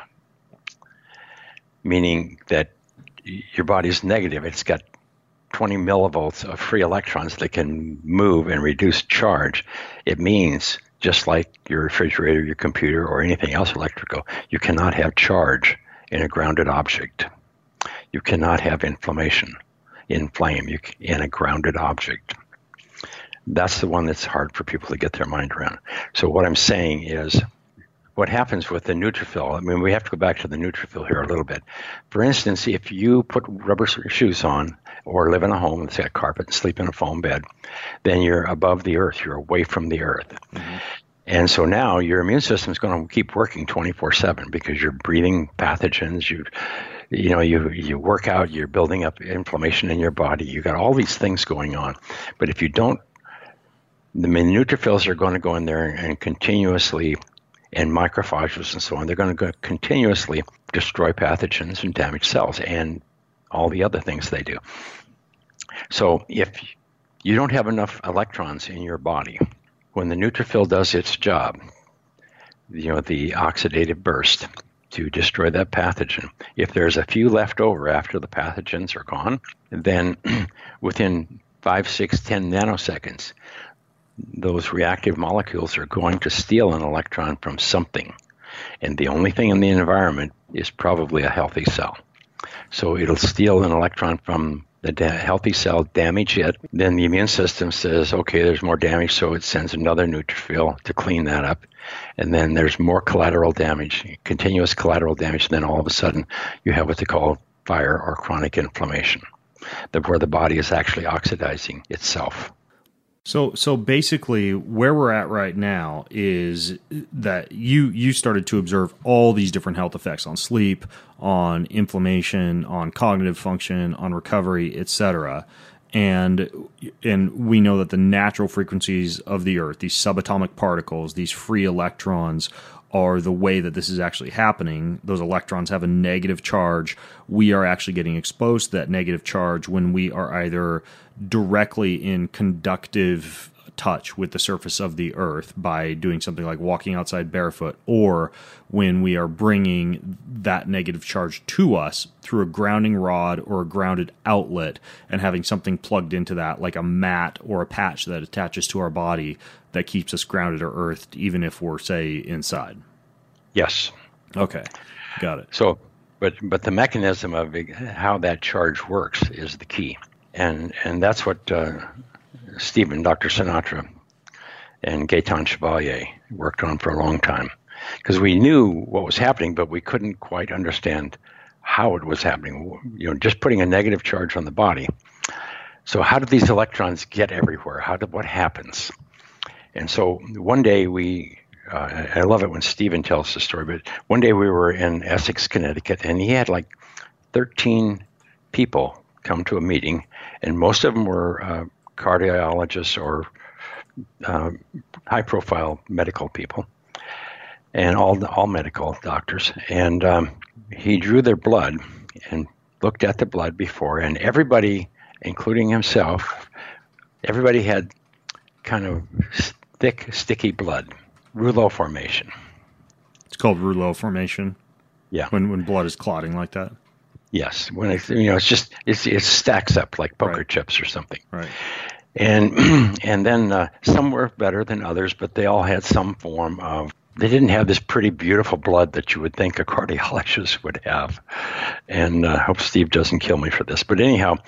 meaning that your body's negative, it's got 20 millivolts of free electrons that can move and reduce charge. It means, just like your refrigerator, your computer, or anything else electrical, you cannot have charge in a grounded object. You cannot have inflammation in a grounded object. That's the one that's hard for people to get their mind around. So what I'm saying is, what happens with the neutrophil, I mean, we have to go back to the neutrophil here a little bit. For instance, if you put rubber shoes on or live in a home that's got carpet and sleep in a foam bed, then you're above the Earth. You're away from the Earth. Mm-hmm. And so now your immune system is going to keep working 24/7 because you're breathing pathogens. You work out, you're building up inflammation in your body. You got all these things going on. But if you don't, the neutrophils are going to go in there and continuously, and macrophages and so on, they're going to go continuously destroy pathogens and damage cells and all the other things they do. So if you don't have enough electrons in your body, when the neutrophil does its job, the oxidative burst to destroy that pathogen, if there's a few left over after the pathogens are gone, then within 5, 6, 10 nanoseconds, those reactive molecules are going to steal an electron from something. And the only thing in the environment is probably a healthy cell. So it'll steal an electron from the healthy cell, damage it. Then the immune system says, okay, there's more damage, so it sends another neutrophil to clean that up. And then there's more collateral damage, continuous collateral damage. And then all of a sudden, you have what they call fire or chronic inflammation, where the body is actually oxidizing itself. So basically, where we're at right now is that you started to observe all these different health effects on sleep, on inflammation, on cognitive function, on recovery, etc. And we know that the natural frequencies of the Earth, these subatomic particles, these free electrons, are the way that this is actually happening. Those electrons have a negative charge. We are actually getting exposed to that negative charge when we are either directly in conductive touch with the surface of the earth by doing something like walking outside barefoot, or when we are bringing that negative charge to us through a grounding rod or a grounded outlet and having something plugged into that, like a mat or a patch that attaches to our body that keeps us grounded or earthed, even if we're, say, inside. Yes. Okay, got it. So, but the mechanism of how that charge works is the key, and that's what Stephen, Dr. Sinatra, and Gaetan Chevalier worked on for a long time, because we knew what was happening, but we couldn't quite understand how it was happening. Just putting a negative charge on the body. So how did these electrons get everywhere? What happens? And so one day I love it when Stephen tells the story, but one day we were in Essex, Connecticut, and he had like 13 people come to a meeting, and most of them were cardiologists or high-profile medical people, and all medical doctors. And he drew their blood and looked at the blood before, and everybody, including himself, everybody had kind of thick, sticky blood, rouleau formation. It's called rouleau formation. Yeah. When blood is clotting like that. Yes. When it stacks up like poker chips or something. Right. And then some were better than others, but they all had some form of. They didn't have this pretty, beautiful blood that you would think a cardiologist would have. And I hope Steve doesn't kill me for this. But anyhow,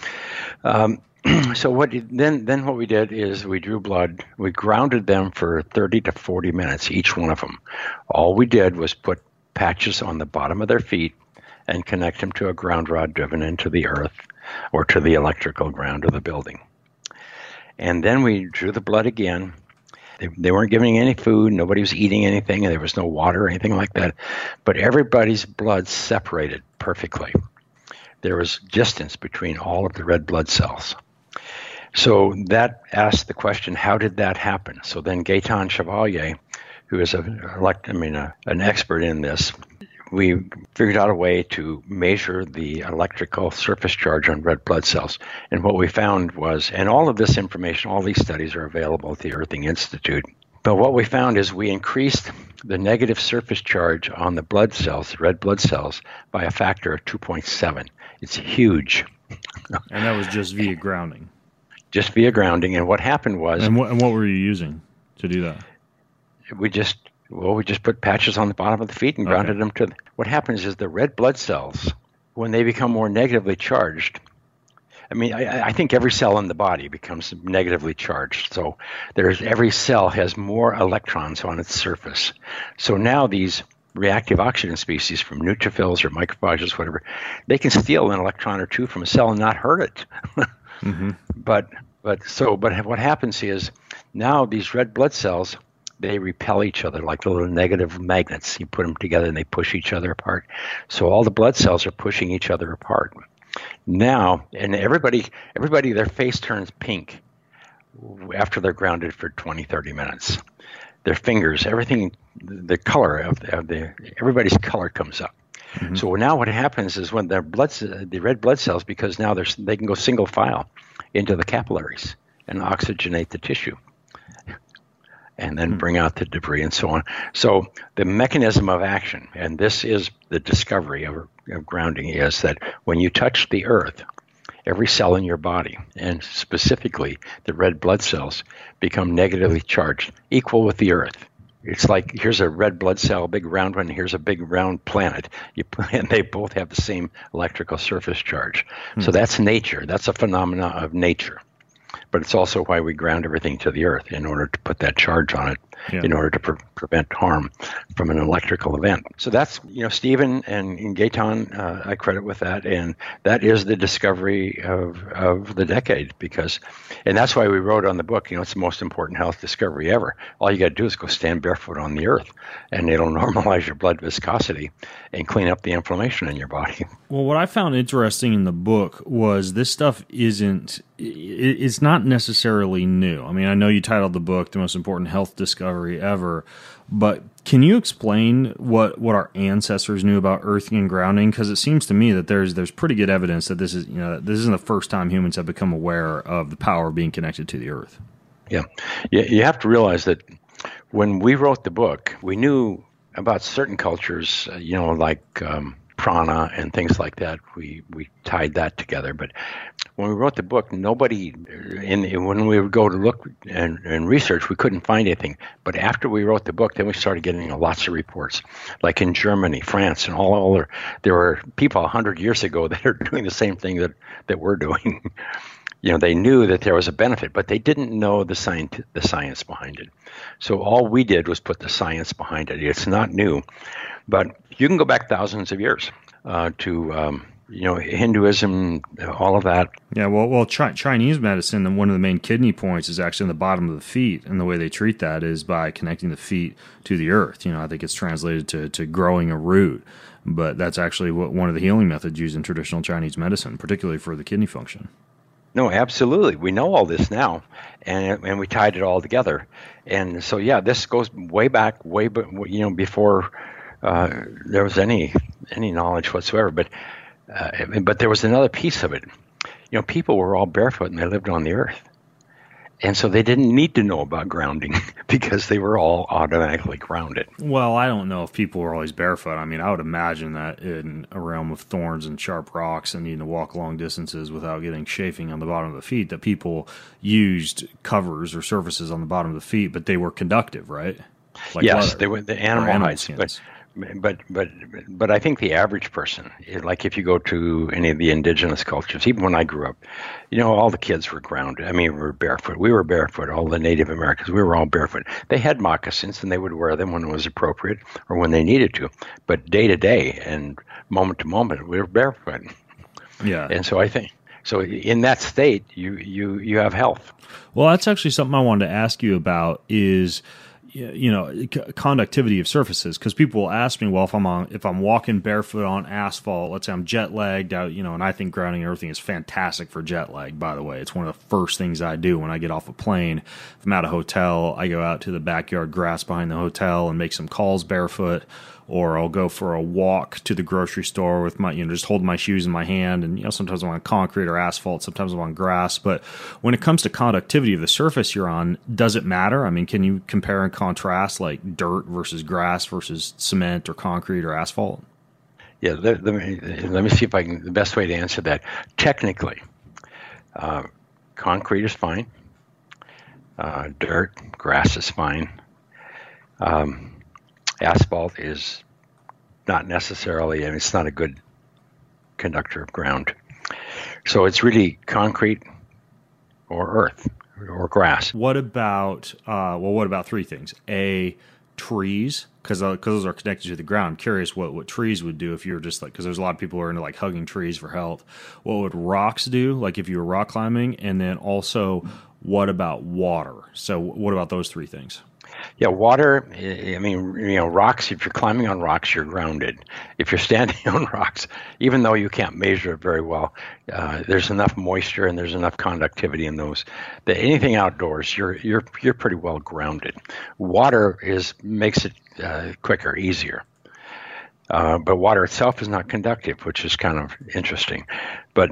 so what we did is we drew blood. We grounded them for 30 to 40 minutes, each one of them. All we did was put patches on the bottom of their feet and connect them to a ground rod driven into the earth or to the electrical ground of the building. And then we drew the blood again. They weren't giving any food. Nobody was eating anything, and there was no water or anything like that. But everybody's blood separated perfectly. There was distance between all of the red blood cells. So that asked the question, how did that happen? So then Gaetan Chevalier, who is an expert in this, we figured out a way to measure the electrical surface charge on red blood cells. And what we found was, and all of this information, all these studies are available at the Earthing Institute, but what we found is we increased the negative surface charge on the blood cells, the red blood cells, by a factor of 2.7. It's huge. And that was just via grounding. Just via grounding. And what happened was... And what were you using to do that? We just put patches on the bottom of the feet and grounded them to... What happens is the red blood cells, when they become more negatively charged... I think every cell in the body becomes negatively charged. So every cell has more electrons on its surface. So now these reactive oxygen species from neutrophils or macrophages, whatever, they can steal an electron or two from a cell and not hurt it. Mm-hmm. But what happens is now these red blood cells, they repel each other like little negative magnets. You put them together and they push each other apart. So all the blood cells are pushing each other apart. Now, and everybody, their face turns pink after they're grounded for 20, 30 minutes. Their fingers, everything, the color everybody's color comes up. Mm-hmm. So now what happens is when the red blood cells, because now they can go single file into the capillaries and oxygenate the tissue and then bring out the debris and so on. So the mechanism of action, and this is the discovery of grounding, is that when you touch the earth, every cell in your body, and specifically the red blood cells, become negatively charged, equal with the earth. It's like, here's a red blood cell, a big round one, here's a big round planet, and they both have the same electrical surface charge. So that's nature. That's a phenomena of nature. But it's also why we ground everything to the earth, in order to put that charge on it, in order to prevent harm from an electrical event. So that's, Stephen and Gaetan, I credit with that. And that is the discovery of the decade, and that's why we wrote on the book, it's the most important health discovery ever. All you got to do is go stand barefoot on the earth, and it'll normalize your blood viscosity and clean up the inflammation in your body. Well, what I found interesting in the book was this stuff it's not necessarily new. I know you titled the book The Most Important Health Discovery Ever, but can you explain what our ancestors knew about earthing and grounding? Because it seems to me that there's pretty good evidence that this isn't the first time humans have become aware of the power being connected to the earth. Yeah. You have to realize that when we wrote the book, we knew about certain cultures, like prana and things like that. We tied that together. But when we wrote the book, nobody, when we would go to look and research, we couldn't find anything. But after we wrote the book, then we started getting lots of reports, like in Germany, France, and all over. There were people 100 years ago that are doing the same thing that we're doing. They knew that there was a benefit, but they didn't know the science behind it. So all we did was put the science behind it. It's not new, but you can go back thousands of years to Hinduism, all of that. Yeah, well, Chinese medicine, and one of the main kidney points is actually in the bottom of the feet, and the way they treat that is by connecting the feet to the earth. I think it's translated to growing a root, but that's actually one of the healing methods used in traditional Chinese medicine, particularly for the kidney function. No, absolutely. We know all this now, and we tied it all together. And so, yeah, this goes way back, before there was any knowledge whatsoever. But there was another piece of it. People were all barefoot and they lived on the earth. And so they didn't need to know about grounding because they were all automatically grounded. Well, I don't know if people were always barefoot. I mean, I would imagine that in a realm of thorns and sharp rocks and needing to walk long distances without getting chafing on the bottom of the feet, that people used covers or surfaces on the bottom of the feet, but they were conductive, right? Like yes, they were the animal hides. Skins. But I think the average person, like if you go to any of the indigenous cultures, even when I grew up, all the kids were grounded. I mean, we were barefoot. We were barefoot. All the Native Americans, we were all barefoot. They had moccasins, and they would wear them when it was appropriate or when they needed to. But day to day and moment to moment, we were barefoot. Yeah. And so I think, in that state, you have health. Well, that's actually something I wanted to ask you about is, conductivity of surfaces, because people will ask me, well, if I'm walking barefoot on asphalt, let's say I'm jet lagged out, and I think grounding and earthing is fantastic for jet lag. By the way, it's one of the first things I do when I get off a plane. If I'm at a hotel, I go out to the backyard grass behind the hotel and make some calls barefoot, or I'll go for a walk to the grocery store with my, just holding my shoes in my hand. And, sometimes I'm on concrete or asphalt, sometimes I'm on grass. But when it comes to conductivity of the surface you're on, does it matter? I mean, can you compare and contrast like dirt versus grass versus cement or concrete or asphalt? Yeah, let me see if I can, the best way to answer that. Technically, concrete is fine. Dirt, grass is fine. Asphalt is not necessarily, and it's not a good conductor of ground. So it's really concrete or earth or grass. What about, what about three things? A, trees, because those are connected to the ground. I'm curious what trees would do if you were just like, because there's a lot of people who are into like hugging trees for health. What would rocks do, like if you were rock climbing? And then also, what about water? So what about those three things? Yeah, water, I mean, rocks, if you're climbing on rocks, you're grounded. If you're standing on rocks, even though you can't measure it very well, there's enough moisture and there's enough conductivity in those that anything outdoors, you're pretty well grounded. Water makes it quicker, easier. But water itself is not conductive, which is kind of interesting. But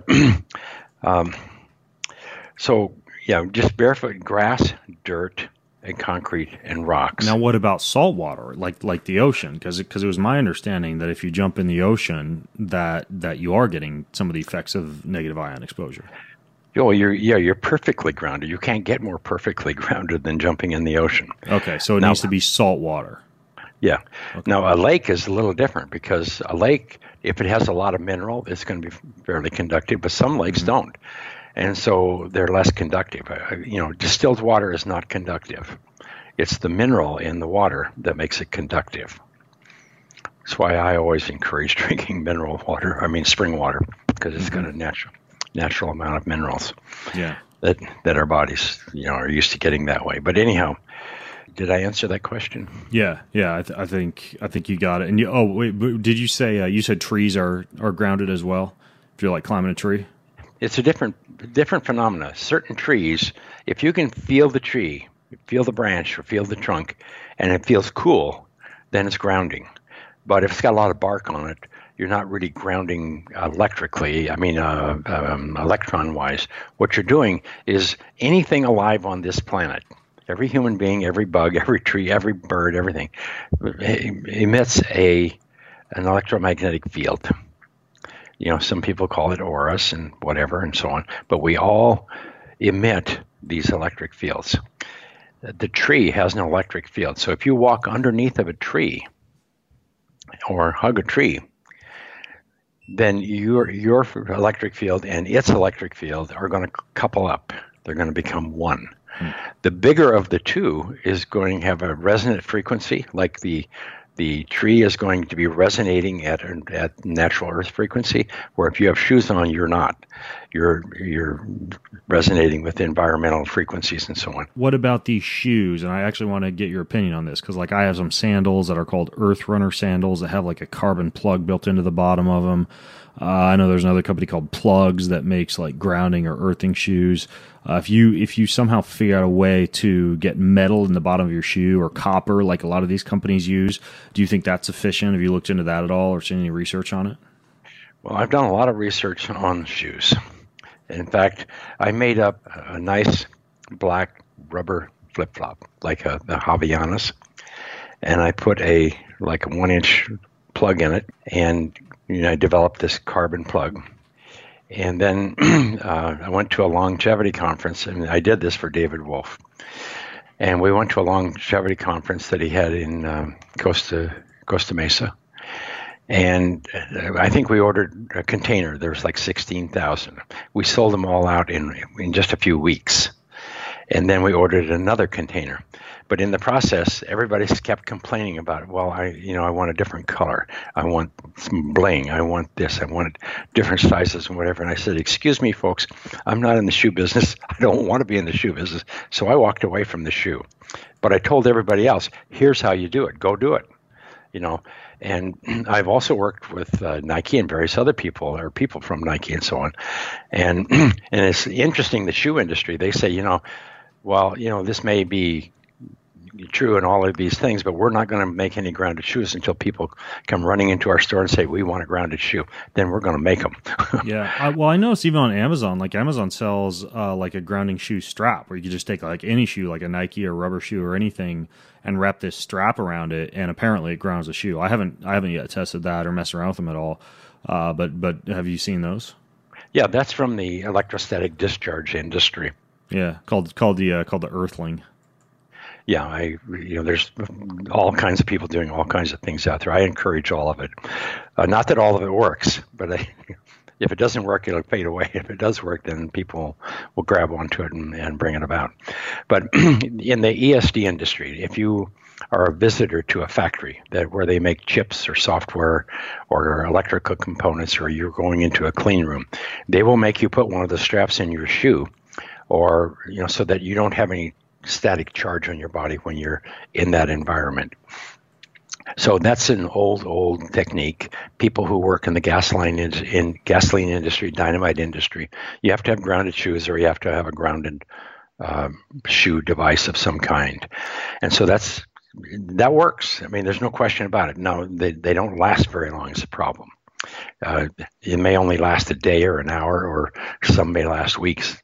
so, yeah, just barefoot, grass, dirt, and concrete and rocks. Now, what about salt water, like the ocean? Because it was my understanding that if you jump in the ocean, that you are getting some of the effects of negative ion exposure. Oh, you're perfectly grounded. You can't get more perfectly grounded than jumping in the ocean. Okay, so it needs to be salt water. Yeah. Okay. Now, a lake is a little different because a lake, if it has a lot of mineral, it's going to be fairly conductive, but some lakes don't. And so they're less conductive. Distilled water is not conductive. It's the mineral in the water that makes it conductive. That's why I always encourage drinking spring water, because it's got a natural amount of minerals. Yeah. That our bodies, are used to getting that way. But anyhow, did I answer that question? Yeah. I think you got it. And did you say you said trees are grounded as well? If you're like climbing a tree. It's a different phenomena. Certain trees, if you can feel the tree, feel the branch or feel the trunk, and it feels cool, then it's grounding. But if it's got a lot of bark on it, you're not really grounding electrically. I mean, electron-wise. What you're doing is anything alive on this planet, every human being, every bug, every tree, every bird, everything emits an electromagnetic field. Some people call it auras and whatever and so on, but we all emit these electric fields. The tree has an electric field. So if you walk underneath of a tree or hug a tree, then your electric field and its electric field are going to couple up. They're going to become one. The bigger of the two is going to have a resonant frequency, like the tree is going to be resonating at natural earth frequency, where if you have shoes on, you're not. You're resonating with environmental frequencies and so on. What about these shoes? And I actually want to get your opinion on this, because I have some sandals that are called Earth Runner sandals that have like a carbon plug built into the bottom of them. I know there's another company called Plugs that makes like grounding or earthing shoes. If you somehow figure out a way to get metal in the bottom of your shoe or copper, like a lot of these companies use, do you think that's efficient? Have you looked into that at all or seen any research on it? Well, I've done a lot of research on shoes. In fact, I made up a nice black rubber flip-flop, like the Havaianas, and I put a 1-inch plug in it, and I developed this carbon plug. And then I went to a longevity conference, and I did this for David Wolf. And we went to a longevity conference that he had in Costa Mesa. And I think we ordered a container. There was like 16,000. We sold them all out in just a few weeks. And then we ordered another container. But in the process, everybody kept complaining about it. Well, I want a different color. I want some bling. I want this. I want different sizes and whatever. And I said, excuse me, folks, I'm not in the shoe business. I don't want to be in the shoe business. So I walked away from the shoe. But I told everybody else, here's how you do it. Go do it. And I've also worked with Nike and various other people, or people from Nike and so on. And it's interesting, the shoe industry, they say, this may be true in all of these things, but we're not going to make any grounded shoes until people come running into our store and say, we want a grounded shoe. Then we're going to make them. Yeah. I noticed even on Amazon, like Amazon sells like a grounding shoe strap where you can just take like any shoe, like a Nike or rubber shoe or anything, and wrap this strap around it, and apparently it grounds the shoe. I haven't yet tested that or messed around with them at all. But have you seen those? Yeah, that's from the electrostatic discharge industry. Yeah, called the Earthling. Yeah, there's all kinds of people doing all kinds of things out there. I encourage all of it. Not that all of it works, but if it doesn't work, it'll fade away. If it does work, then people will grab onto it and bring it about. But in the ESD industry, if you are a visitor to a factory where they make chips or software or electrical components, or you're going into a clean room, they will make you put one of the straps in your shoe, or so that you don't have any static charge on your body when you're in that environment. So that's an old technique. People who work in the gasoline industry, dynamite industry, you have to have grounded shoes, or you have to have a grounded shoe device of some kind. And so that works. I mean, there's no question about it. No, they don't last very long is the problem. It may only last a day or an hour, or some may last weeks.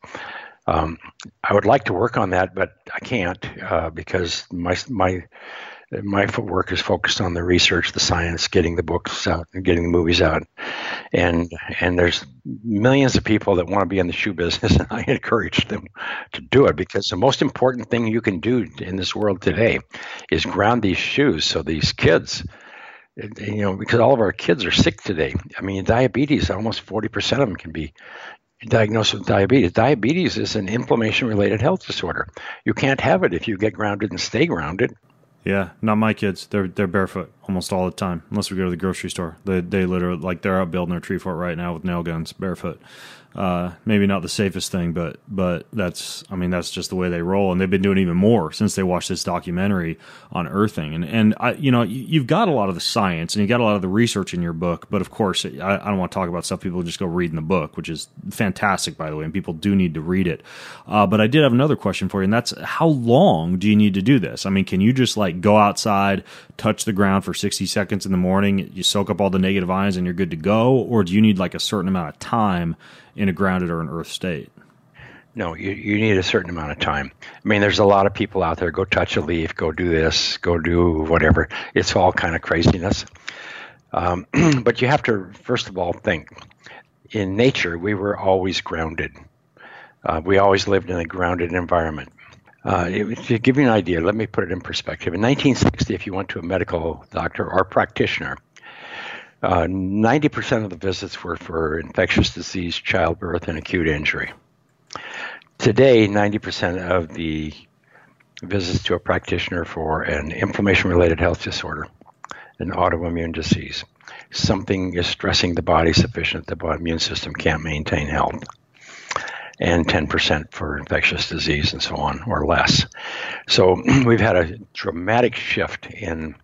I would like to work on that, but I can't because my work is focused on the research, the science, getting the books out, and getting the movies out, and there's millions of people that want to be in the shoe business, and I encourage them to do it, because the most important thing you can do in this world today is ground these shoes so these kids, because all of our kids are sick today. I mean, diabetes, almost 40% of them can be diagnosed with diabetes. Diabetes is an inflammation-related health disorder. You can't have it if you get grounded and stay grounded. Yeah, not my kids. They're barefoot almost all the time, unless we go to the grocery store. They literally, they're out building their tree fort right now with nail guns, barefoot. Maybe not the safest thing, but that's just the way they roll. And they've been doing even more since they watched this documentary on earthing. And you've got a lot of the science and you got a lot of the research in your book, but of course, I don't want to talk about stuff people just go read in the book, which is fantastic, by the way, and people do need to read it. But I did have another question for you, and that's how long do you need to do this? I mean, can you just like go outside, touch the ground for 60 seconds in the morning, you soak up all the negative ions and you're good to go? Or do you need like a certain amount of time in a grounded or an earth state? No, you need a certain amount of time. I mean, there's a lot of people out there, go touch a leaf, go do this, go do whatever. It's all kind of craziness. But you have to, first of all, think. In nature, we were always grounded. We always lived in a grounded environment. To give you an idea, let me put it in perspective. In 1960, if you went to a medical doctor or practitioner, 90% of the visits were for infectious disease, childbirth, and acute injury. Today, 90% of the visits to a practitioner for an inflammation-related health disorder, an autoimmune disease, something is stressing the body sufficient that the immune system can't maintain health, and 10% for infectious disease and so on, or less. So we've had a dramatic shift in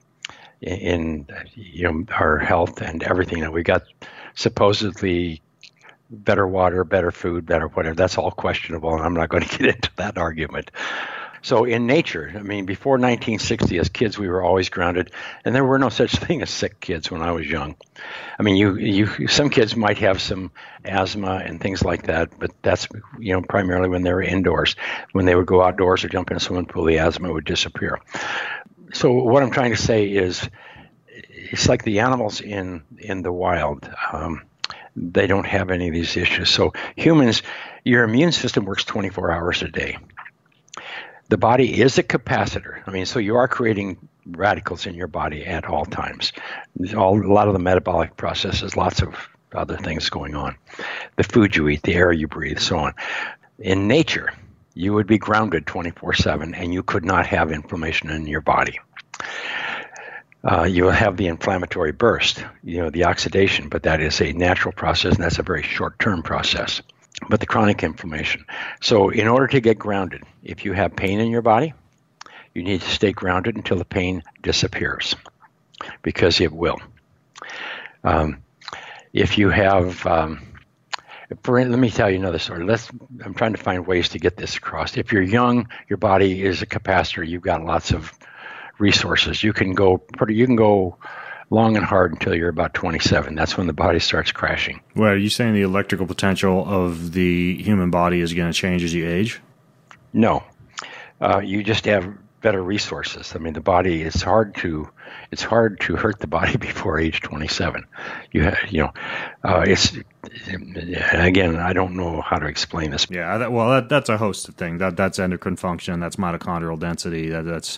our health and everything. And we got supposedly better water, better food, better whatever. That's all questionable, and I'm not going to get into that argument. So in nature, I mean, before 1960, as kids, we were always grounded, and there were no such thing as sick kids when I was young. I mean, some kids might have some asthma and things like that, but that's, primarily when they were indoors. When they would go outdoors or jump in a swimming pool, the asthma would disappear. So what I'm trying to say is, it's like the animals in the wild. They don't have any of these issues. So humans, your immune system works 24 hours a day. The body is a capacitor. I mean, so you are creating radicals in your body at all times. A lot of the metabolic processes, lots of other things going on. The food you eat, the air you breathe, so on. In nature, you would be grounded 24/7, and you could not have inflammation in your body. You will have the inflammatory burst, the oxidation, but that is a natural process, and that's a very short-term process. But the chronic inflammation. So in order to get grounded, if you have pain in your body, you need to stay grounded until the pain disappears, because it will. If you have, let me tell you another story. I'm trying to find ways to get this across. If you're young, your body is a capacitor. You've got lots of resources. You can go long and hard until you're about 27. That's when the body starts crashing. Well, are you saying the electrical potential of the human body is going to change as you age? No. You just have better resources. I mean, the body, it's hard to hurt the body before age 27. Again, I don't know how to explain this. Yeah, that's a host of things. That's endocrine function, that's mitochondrial density, that's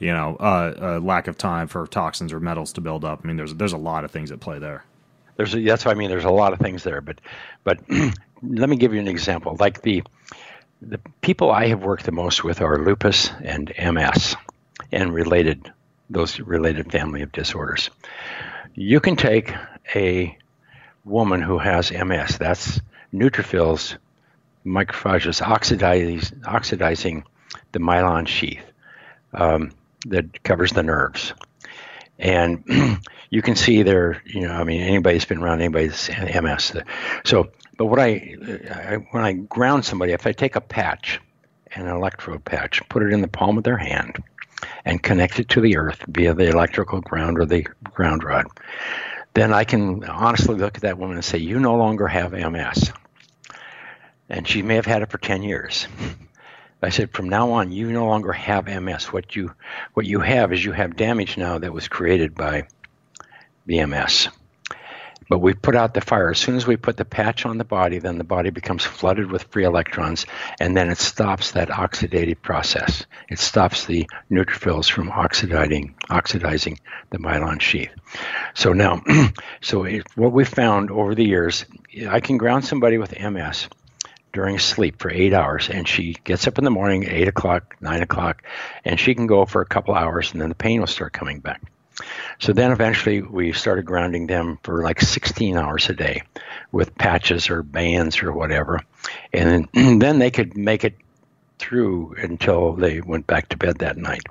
a lack of time for toxins or metals to build up. I mean, there's a lot of things at play there. That's what I mean. There's a lot of things there, but let me give you an example. Like the people I have worked the most with are lupus and MS and those related family of disorders. You can take a woman who has MS, that's neutrophils, macrophages oxidizing the myelin sheath that covers the nerves. And you can see there, anybody's been around anybody's MS. But when I ground somebody, if I take a patch, an electrode patch, put it in the palm of their hand, and connect it to the earth via the electrical ground or the ground rod, then I can honestly look at that woman and say, you no longer have MS. And she may have had it for 10 years. I said, from now on, you no longer have MS. What you have is you have damage now that was created by the MS. But we put out the fire. As soon as we put the patch on the body, then the body becomes flooded with free electrons, and then it stops that oxidative process. It stops the neutrophils from oxidizing the myelin sheath. So now, what we found over the years, I can ground somebody with MS during sleep for 8 hours, and she gets up in the morning, 8 o'clock, 9 o'clock, and she can go for a couple hours, and then the pain will start coming back. So then eventually we started grounding them for like 16 hours a day with patches or bands or whatever. And then they could make it through until they went back to bed that night.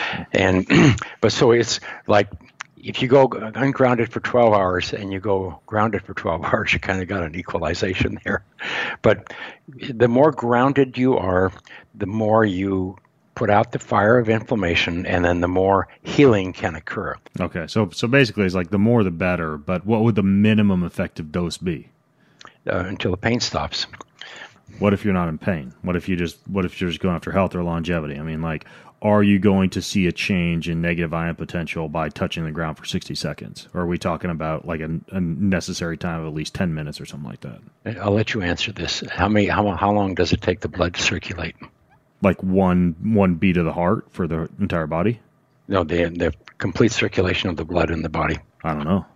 But so it's like, if you go ungrounded for 12 hours and you go grounded for 12 hours, you kind of got an equalization there. But the more grounded you are, the more you put out the fire of inflammation, and then the more healing can occur. Okay, so basically it's like the more the better, but what would the minimum effective dose be? Until the pain stops. What if you're not in pain? What if you're just going after health or longevity? I mean, like, are you going to see a change in negative ion potential by touching the ground for 60 seconds? Or are we talking about like a necessary time of at least 10 minutes or something like that? I'll let you answer this. How long does it take the blood to circulate? Like one beat of the heart for the entire body? No, the complete circulation of the blood in the body. I don't know.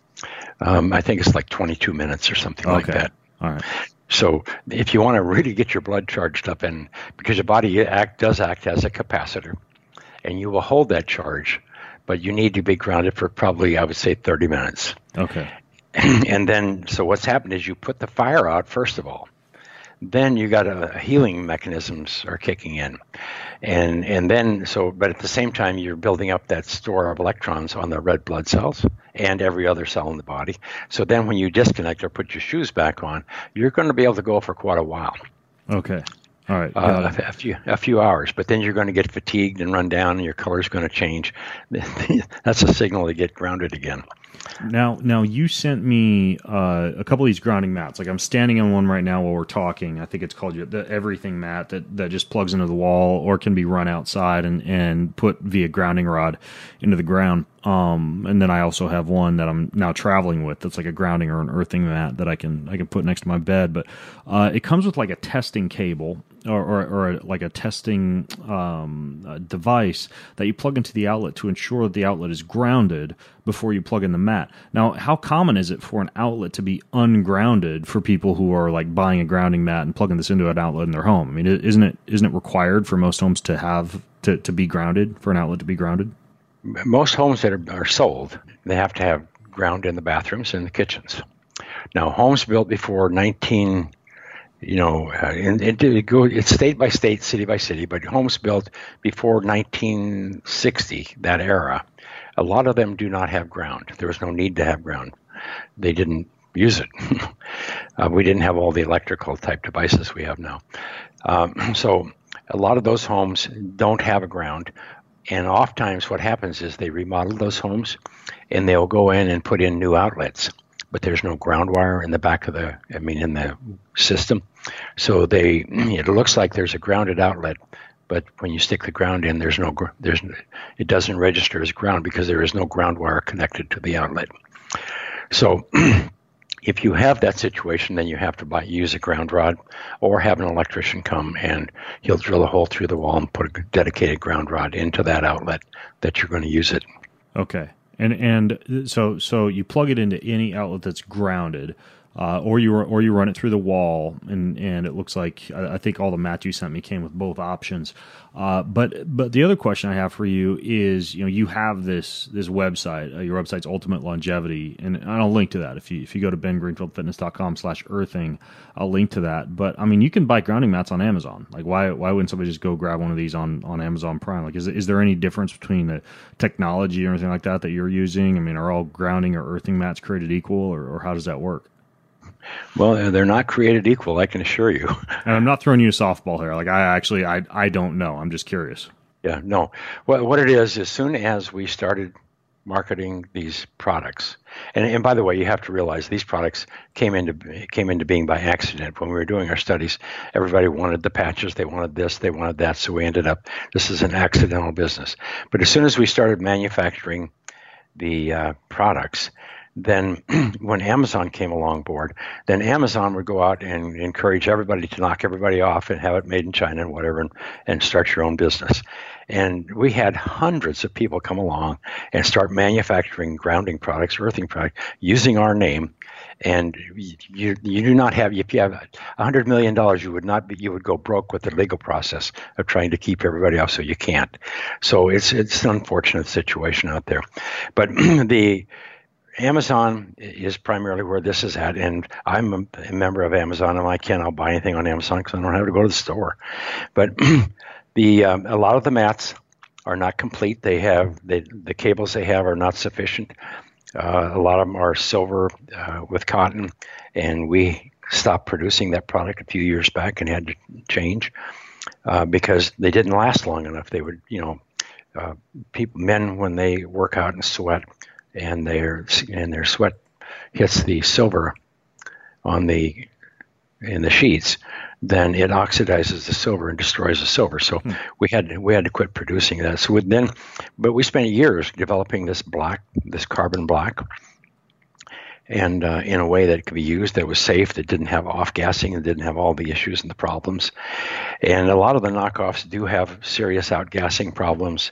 I think it's like 22 minutes or something like that. All right. So if you want to really get your blood charged up, and because your body does act as a capacitor, and you will hold that charge, but you need to be grounded for probably, I would say, 30 minutes. Okay. And then, so what's happened is you put the fire out, first of all. Then you got healing mechanisms are kicking in. And then, but at the same time, you're building up that store of electrons on the red blood cells and every other cell in the body. So then when you disconnect or put your shoes back on, you're going to be able to go for quite a while. Okay. All right. A few hours, but then you're going to get fatigued and run down, and your color's going to change. That's a signal to get grounded again. Now you sent me a couple of these grounding mats. Like I'm standing on one right now while we're talking. I think it's called the Everything mat that just plugs into the wall or can be run outside and put via grounding rod into the ground. And then I also have one that I'm now traveling with that's like a grounding or an earthing mat that I can put next to my bed. But it comes with like a testing cable or like a testing device that you plug into the outlet to ensure that the outlet is grounded before you plug in the mat. Now, how common is it for an outlet to be ungrounded for people who are like buying a grounding mat and plugging this into an outlet in their home? I mean, isn't it required for most homes to have to be grounded, for an outlet to be grounded? Most homes that are sold, they have to have ground in the bathrooms and the kitchens. Now, homes built before it's state by state, city by city, but homes built before 1960, that era, a lot of them do not have ground. There was no need to have ground. They didn't use it. We didn't have all the electrical type devices we have now. So a lot of those homes don't have a ground. And oftentimes what happens is they remodel those homes and they'll go in and put in new outlets, but there's no ground wire in the back of in the system. So it looks like there's a grounded outlet, but when you stick the ground in, it doesn't register as ground because there is no ground wire connected to the outlet. So if you have that situation, then you have to use a ground rod or have an electrician come and he'll drill a hole through the wall and put a dedicated ground rod into that outlet that you're going to use it. Okay. And so you plug it into any outlet that's grounded, or you run it through the wall, and it looks like I think all the mats you sent me came with both options. But the other question I have for you is, you have this website, your website's Ultimate Longevity, and I'll link to that if you go to bengreenfieldfitness.com/earthing, I'll link to that. But I mean, you can buy grounding mats on Amazon. Like why wouldn't somebody just go grab one of these on Amazon Prime? Like is there any difference between the technology or anything like that you're using? I mean, are all grounding or earthing mats created equal, or how does that work? Well, they're not created equal, I can assure you. And I'm not throwing you a softball here. Like I don't know. I'm just curious. Yeah, no. What it is, as soon as we started marketing these products, and by the way, you have to realize these products came into being by accident. When we were doing our studies, everybody wanted the patches, they wanted this, they wanted that, so we ended up, this is an accidental business. But as soon as we started manufacturing the products, then when Amazon came along board, then Amazon would go out and encourage everybody to knock everybody off and have it made in China and whatever, and start your own business. And we had hundreds of people come along and start manufacturing grounding products, earthing products, using our name. And you do not have, if you have $100 million, you would go broke with the legal process of trying to keep everybody off, so you can't. So it's an unfortunate situation out there. But the Amazon is primarily where this is at, and I'm a member of Amazon, and I'll buy anything on Amazon because I don't have to go to the store. But a lot of the mats are not complete. They have the cables they have are not sufficient. A lot of them are silver with cotton, and we stopped producing that product a few years back and had to change. because they didn't last long enough. They would, men, when they work out and sweat, and their sweat hits the silver in the sheets, then it oxidizes the silver and destroys the silver. So we had to quit producing that. So but we spent years developing this carbon black, and in a way that could be used, that was safe, that didn't have off-gassing, and didn't have all the issues and the problems. And a lot of the knockoffs do have serious outgassing problems,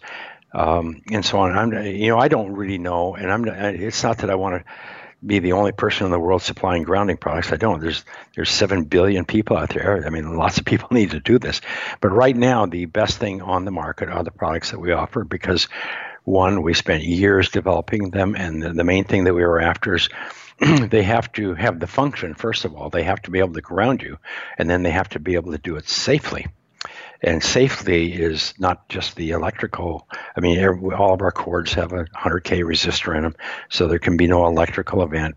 and so on. I don't really know, and it's not that I want to be the only person in the world supplying grounding products. I don't. There's 7 billion people out there. I mean, lots of people need to do this. But right now, the best thing on the market are the products that we offer, because one, we spent years developing them, and the main thing that we were after is they have to have the function. First of all, they have to be able to ground you, and then they have to be able to do it safely. And safely is not just the electrical. I mean, all of our cords have a 100K resistor in them, so there can be no electrical event.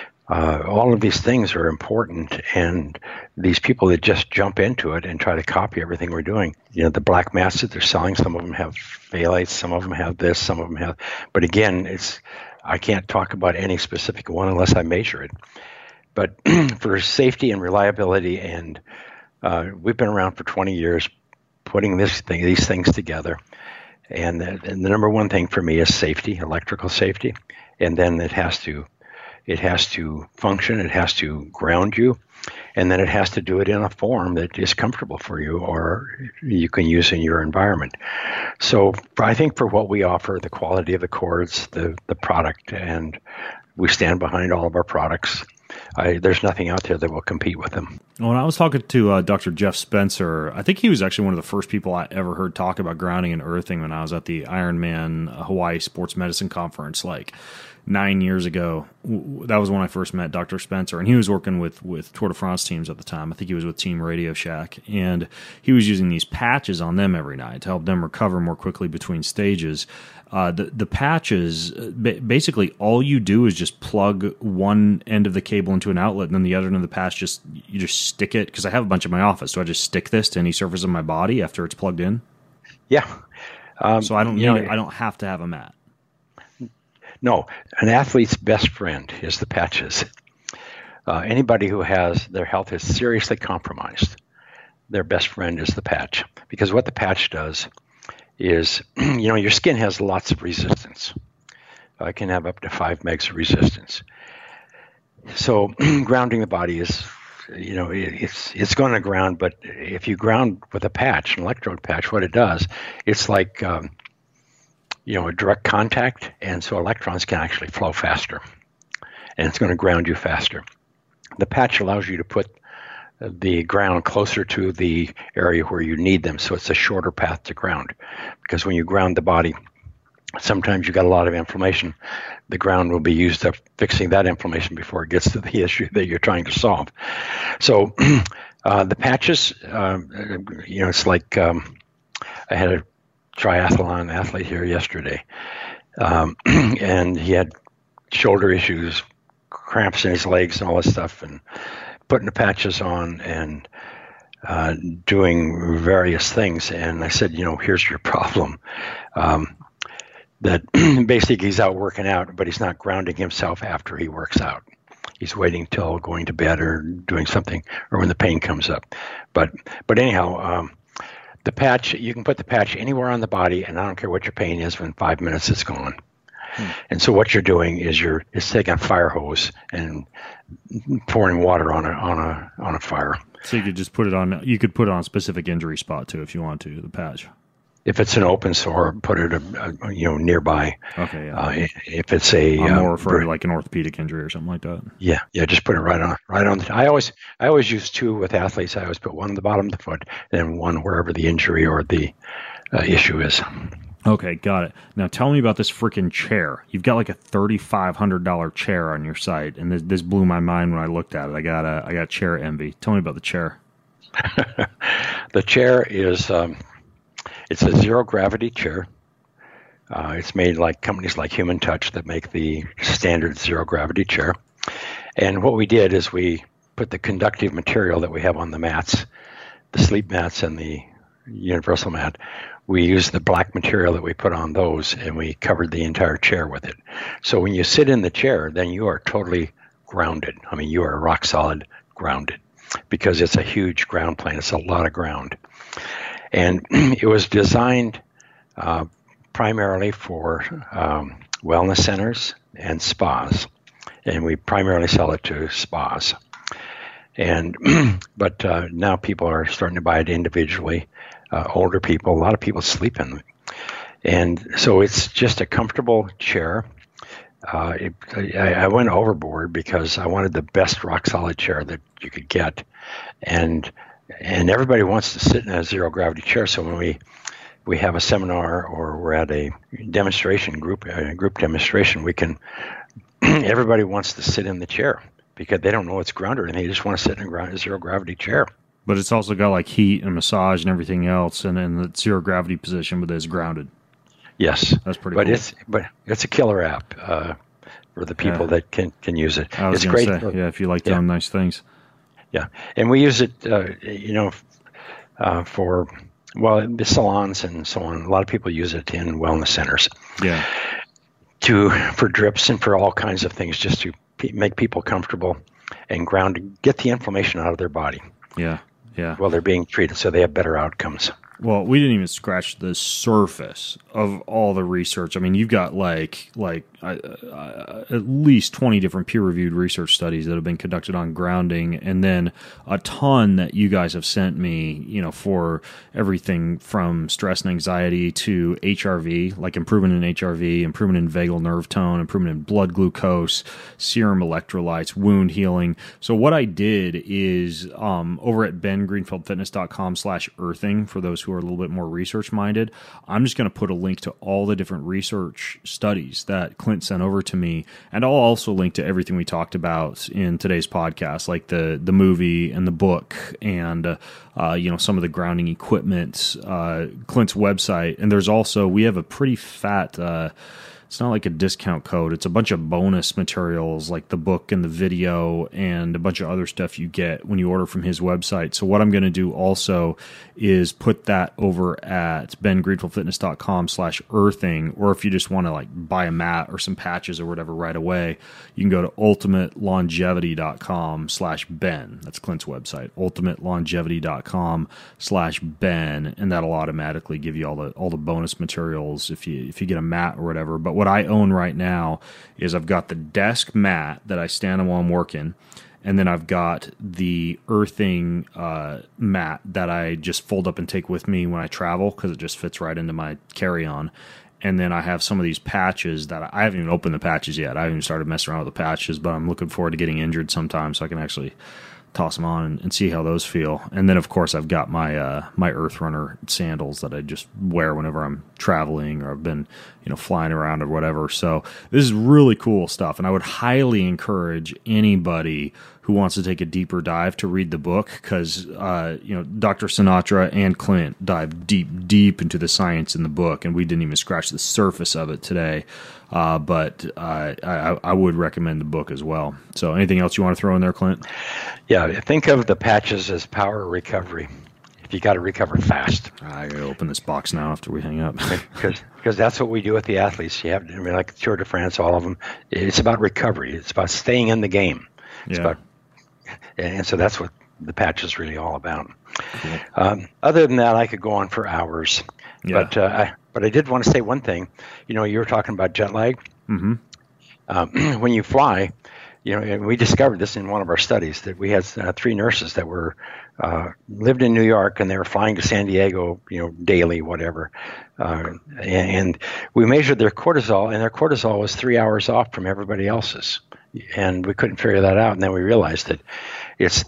All of these things are important, and these people that just jump into it and try to copy everything we're doing, the black mass that they're selling, some of them have phthalates, some of them have this, some of them have. But again, I can't talk about any specific one unless I measure it. But for safety and reliability, and we've been around for 20 years putting these things together. And the number one thing for me is safety, electrical safety. And then it has to function, it has to ground you, and then it has to do it in a form that is comfortable for you or you can use in your environment. So I think for what we offer, the quality of the cords, the product, and we stand behind all of our products. There's nothing out there that will compete with them. When I was talking to Dr. Jeff Spencer, I think he was actually one of the first people I ever heard talk about grounding and earthing when I was at the Ironman Hawaii Sports Medicine Conference, like 9 years ago. That was when I first met Dr. Spencer, and he was working with Tour de France teams at the time. I think he was with Team Radio Shack, and he was using these patches on them every night to help them recover more quickly between stages. The patches, basically all you do is just plug one end of the cable into an outlet, and then the other end of the patch, you just stick it, because I have a bunch in my office, so I just stick this to any surface of my body after it's plugged in. Yeah. So I don't I don't have to have a mat. No, an athlete's best friend is the patches. Anybody who has their health is seriously compromised, their best friend is the patch. Because what the patch does is, your skin has lots of resistance. It can have up to 5 megs of resistance. So grounding the body is, it's going to ground, but if you ground with a patch, an electrode patch, what it does, it's like a direct contact, and so electrons can actually flow faster, and it's going to ground you faster. The patch allows you to put the ground closer to the area where you need them, so it's a shorter path to ground. Because when you ground the body, sometimes you got a lot of inflammation. The ground will be used up fixing that inflammation before it gets to the issue that you're trying to solve. So the patches, it's like I had a triathlon athlete here yesterday, and he had shoulder issues, cramps in his legs and all this stuff, and putting the patches on and doing various things. And I said, here's your problem. That basically he's out working out, but he's not grounding himself after he works out. He's waiting till going to bed or doing something, or when the pain comes up. But anyhow, the patch, you can put the patch anywhere on the body, and I don't care what your pain is, within 5 minutes it's gone. And so what you're doing is it's taking a fire hose and pouring water on a fire. So you could just put it on. You could put it on a specific injury spot too, if you want to. The patch. If it's an open sore, put it nearby. Okay. Yeah. If it's I'm more referring to like an orthopedic injury or something like that. Yeah. Just put it right on. I always use 2 with athletes. I always put one on the bottom of the foot, and one wherever the injury or the issue is. Okay, got it. Now tell me about this freaking chair. You've got like a $3,500 chair on your site, and this blew my mind when I looked at it. I got chair envy. Tell me about the chair. The chair is it's a zero gravity chair. It's made like companies like Human Touch that make the standard zero gravity chair. And what we did is we put the conductive material that we have on the mats, the sleep mats and the universal mat, we used the black material that we put on those, and we covered the entire chair with it. So when you sit in the chair, then you are totally grounded. I mean, you are rock solid grounded, because it's a huge ground plane. It's a lot of ground. And it was designed primarily for wellness centers and spas. And we primarily sell it to spas. And but now people are starting to buy it individually. Older people, a lot of people sleep in it. And so it's just a comfortable chair. I went overboard because I wanted the best rock solid chair that you could get. And everybody wants to sit in a zero gravity chair. So when we have a seminar or we're at a demonstration group demonstration, we can everybody wants to sit in the chair because they don't know it's grounded and they just want to sit in a zero gravity chair. But it's also got like heat and massage and everything else, and in the zero gravity position, but it's grounded. Yes, that's pretty cool. But it's a killer app for the people that can use it. It's great. If you like doing nice things. Yeah, and we use it, for the salons and so on. A lot of people use it in wellness centers. Yeah. For drips and for all kinds of things, just to make people comfortable and grounded, get the inflammation out of their body. Yeah. While they're being treated, so they have better outcomes. Well, we didn't even scratch the surface of all the research. I mean, you've got like at least 20 different peer-reviewed research studies that have been conducted on grounding, and then a ton that you guys have sent me, for everything from stress and anxiety to HRV, like improvement in HRV, improvement in vagal nerve tone, improvement in blood glucose, serum electrolytes, wound healing. So what I did is over at bengreenfieldfitness.com/earthing, for those who are a little bit more research minded, I'm just going to put a link to all the different research studies that Clint sent over to me, and I'll also link to everything we talked about in today's podcast, like the movie and the book, and some of the grounding equipment, Clint's website, and we have a pretty fat. It's not like a discount code. It's a bunch of bonus materials like the book and the video and a bunch of other stuff you get when you order from his website. So what I'm going to do also is put that over at bengreenfieldfitness.com/earthing, or if you just want to like buy a mat or some patches or whatever right away, you can go to ultimatelongevity.com/Ben. That's Clint's website, ultimatelongevity.com/Ben, and that'll automatically give you all the bonus materials if you get a mat or whatever. But what I own right now is I've got the desk mat that I stand on while I'm working, and then I've got the earthing mat that I just fold up and take with me when I travel because it just fits right into my carry-on. And then I have some of these patches that I haven't even opened the patches yet. I haven't even started messing around with the patches, but I'm looking forward to getting injured sometime so I can actually toss them on and see how those feel. And then, of course, I've got my my Earth Runner sandals that I just wear whenever I'm traveling or I've been flying around or whatever. So this is really cool stuff, and I would highly encourage anybody who wants to take a deeper dive to read the book, because Dr. Sinatra and Clint dive deep into the science in the book, and we didn't even scratch the surface of it today. But I would recommend the book as well. So anything else you want to throw in there, Clint? Yeah, think of the patches as power recovery. If you got to recover fast. I got to open this box now after we hang up. Because that's what we do with the athletes. You have, like Tour de France, all of them. It's about recovery. It's about staying in the game. And so that's what the patch is really all about. Cool. Other than that, I could go on for hours. Yeah. But I did want to say one thing. You were talking about jet lag. Mm-hmm. When you fly, and we discovered this in one of our studies, that we had 3 nurses that were lived in New York, and they were flying to San Diego, daily, whatever. And we measured their cortisol, and their cortisol was 3 hours off from everybody else's. And we couldn't figure that out. And then we realized that it's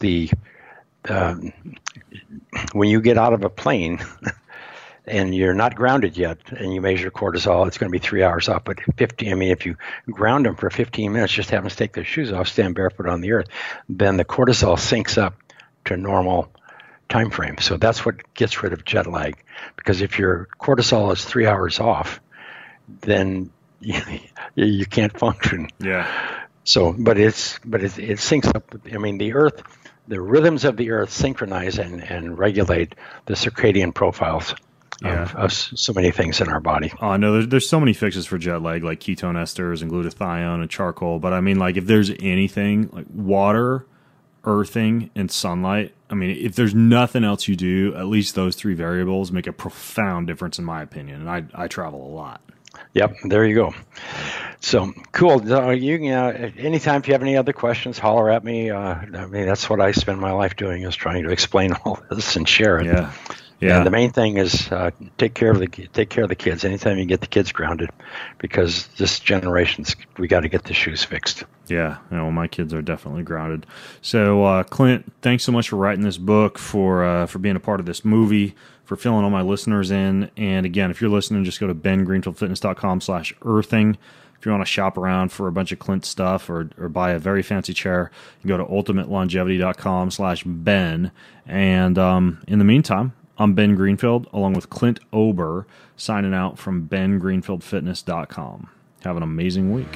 when you get out of a plane and you're not grounded yet, and you measure cortisol, it's going to be 3 hours off. But if you ground them for 15 minutes, just have them take their shoes off, stand barefoot on the earth, then the cortisol syncs up to normal time frame. So that's what gets rid of jet lag. Because if your cortisol is 3 hours off, then you can't function. Yeah. So, but it syncs up. The Earth the rhythms of the earth synchronize and regulate the circadian profiles of so many things in our body. Oh, no, there's so many fixes for jet lag, like ketone esters and glutathione and charcoal. But I mean, like, if there's anything, like water, earthing, and sunlight, I mean, if there's nothing else you do, at least those three variables make a profound difference, in my opinion. And I travel a lot. Yep, there you go. So cool. Anytime if you have any other questions, holler at me. I mean, that's what I spend my life doing, is trying to explain all this and share it. Yeah. And the main thing is take care of the kids. Anytime you get the kids grounded, because this generation's, we got to get the shoes fixed. Yeah, well, my kids are definitely grounded. So, Clint, thanks so much for writing this book, for being a part of this movie, for filling all my listeners in. And again, if you're listening, just go to bengreenfieldfitness.com/earthing. If you want to shop around for a bunch of Clint stuff or buy a very fancy chair, you can go to ultimatelongevity.com/Ben. And in the meantime, I'm Ben Greenfield, along with Clint Ober, signing out from bengreenfieldfitness.com. Have an amazing week.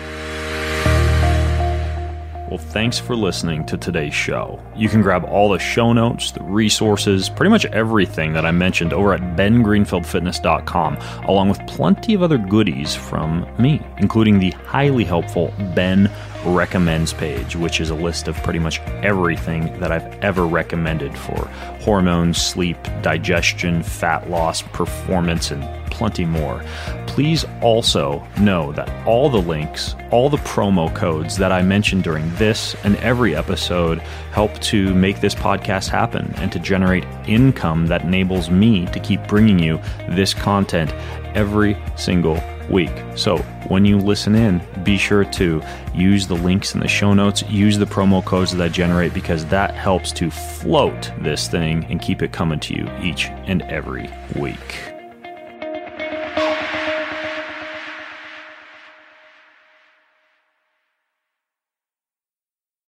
Well, thanks for listening to today's show. You can grab all the show notes, the resources, pretty much everything that I mentioned over at bengreenfieldfitness.com, along with plenty of other goodies from me, including the highly helpful Ben Recommends page, which is a list of pretty much everything that I've ever recommended for hormones, sleep, digestion, fat loss, performance, and plenty more. Please also know that all the links, all the promo codes that I mentioned during this and every episode help to make this podcast happen and to generate income that enables me to keep bringing you this content every single week. So when you listen in, be sure to use the links in the show notes, use the promo codes that I generate, because that helps to float this thing and keep it coming to you each and every week.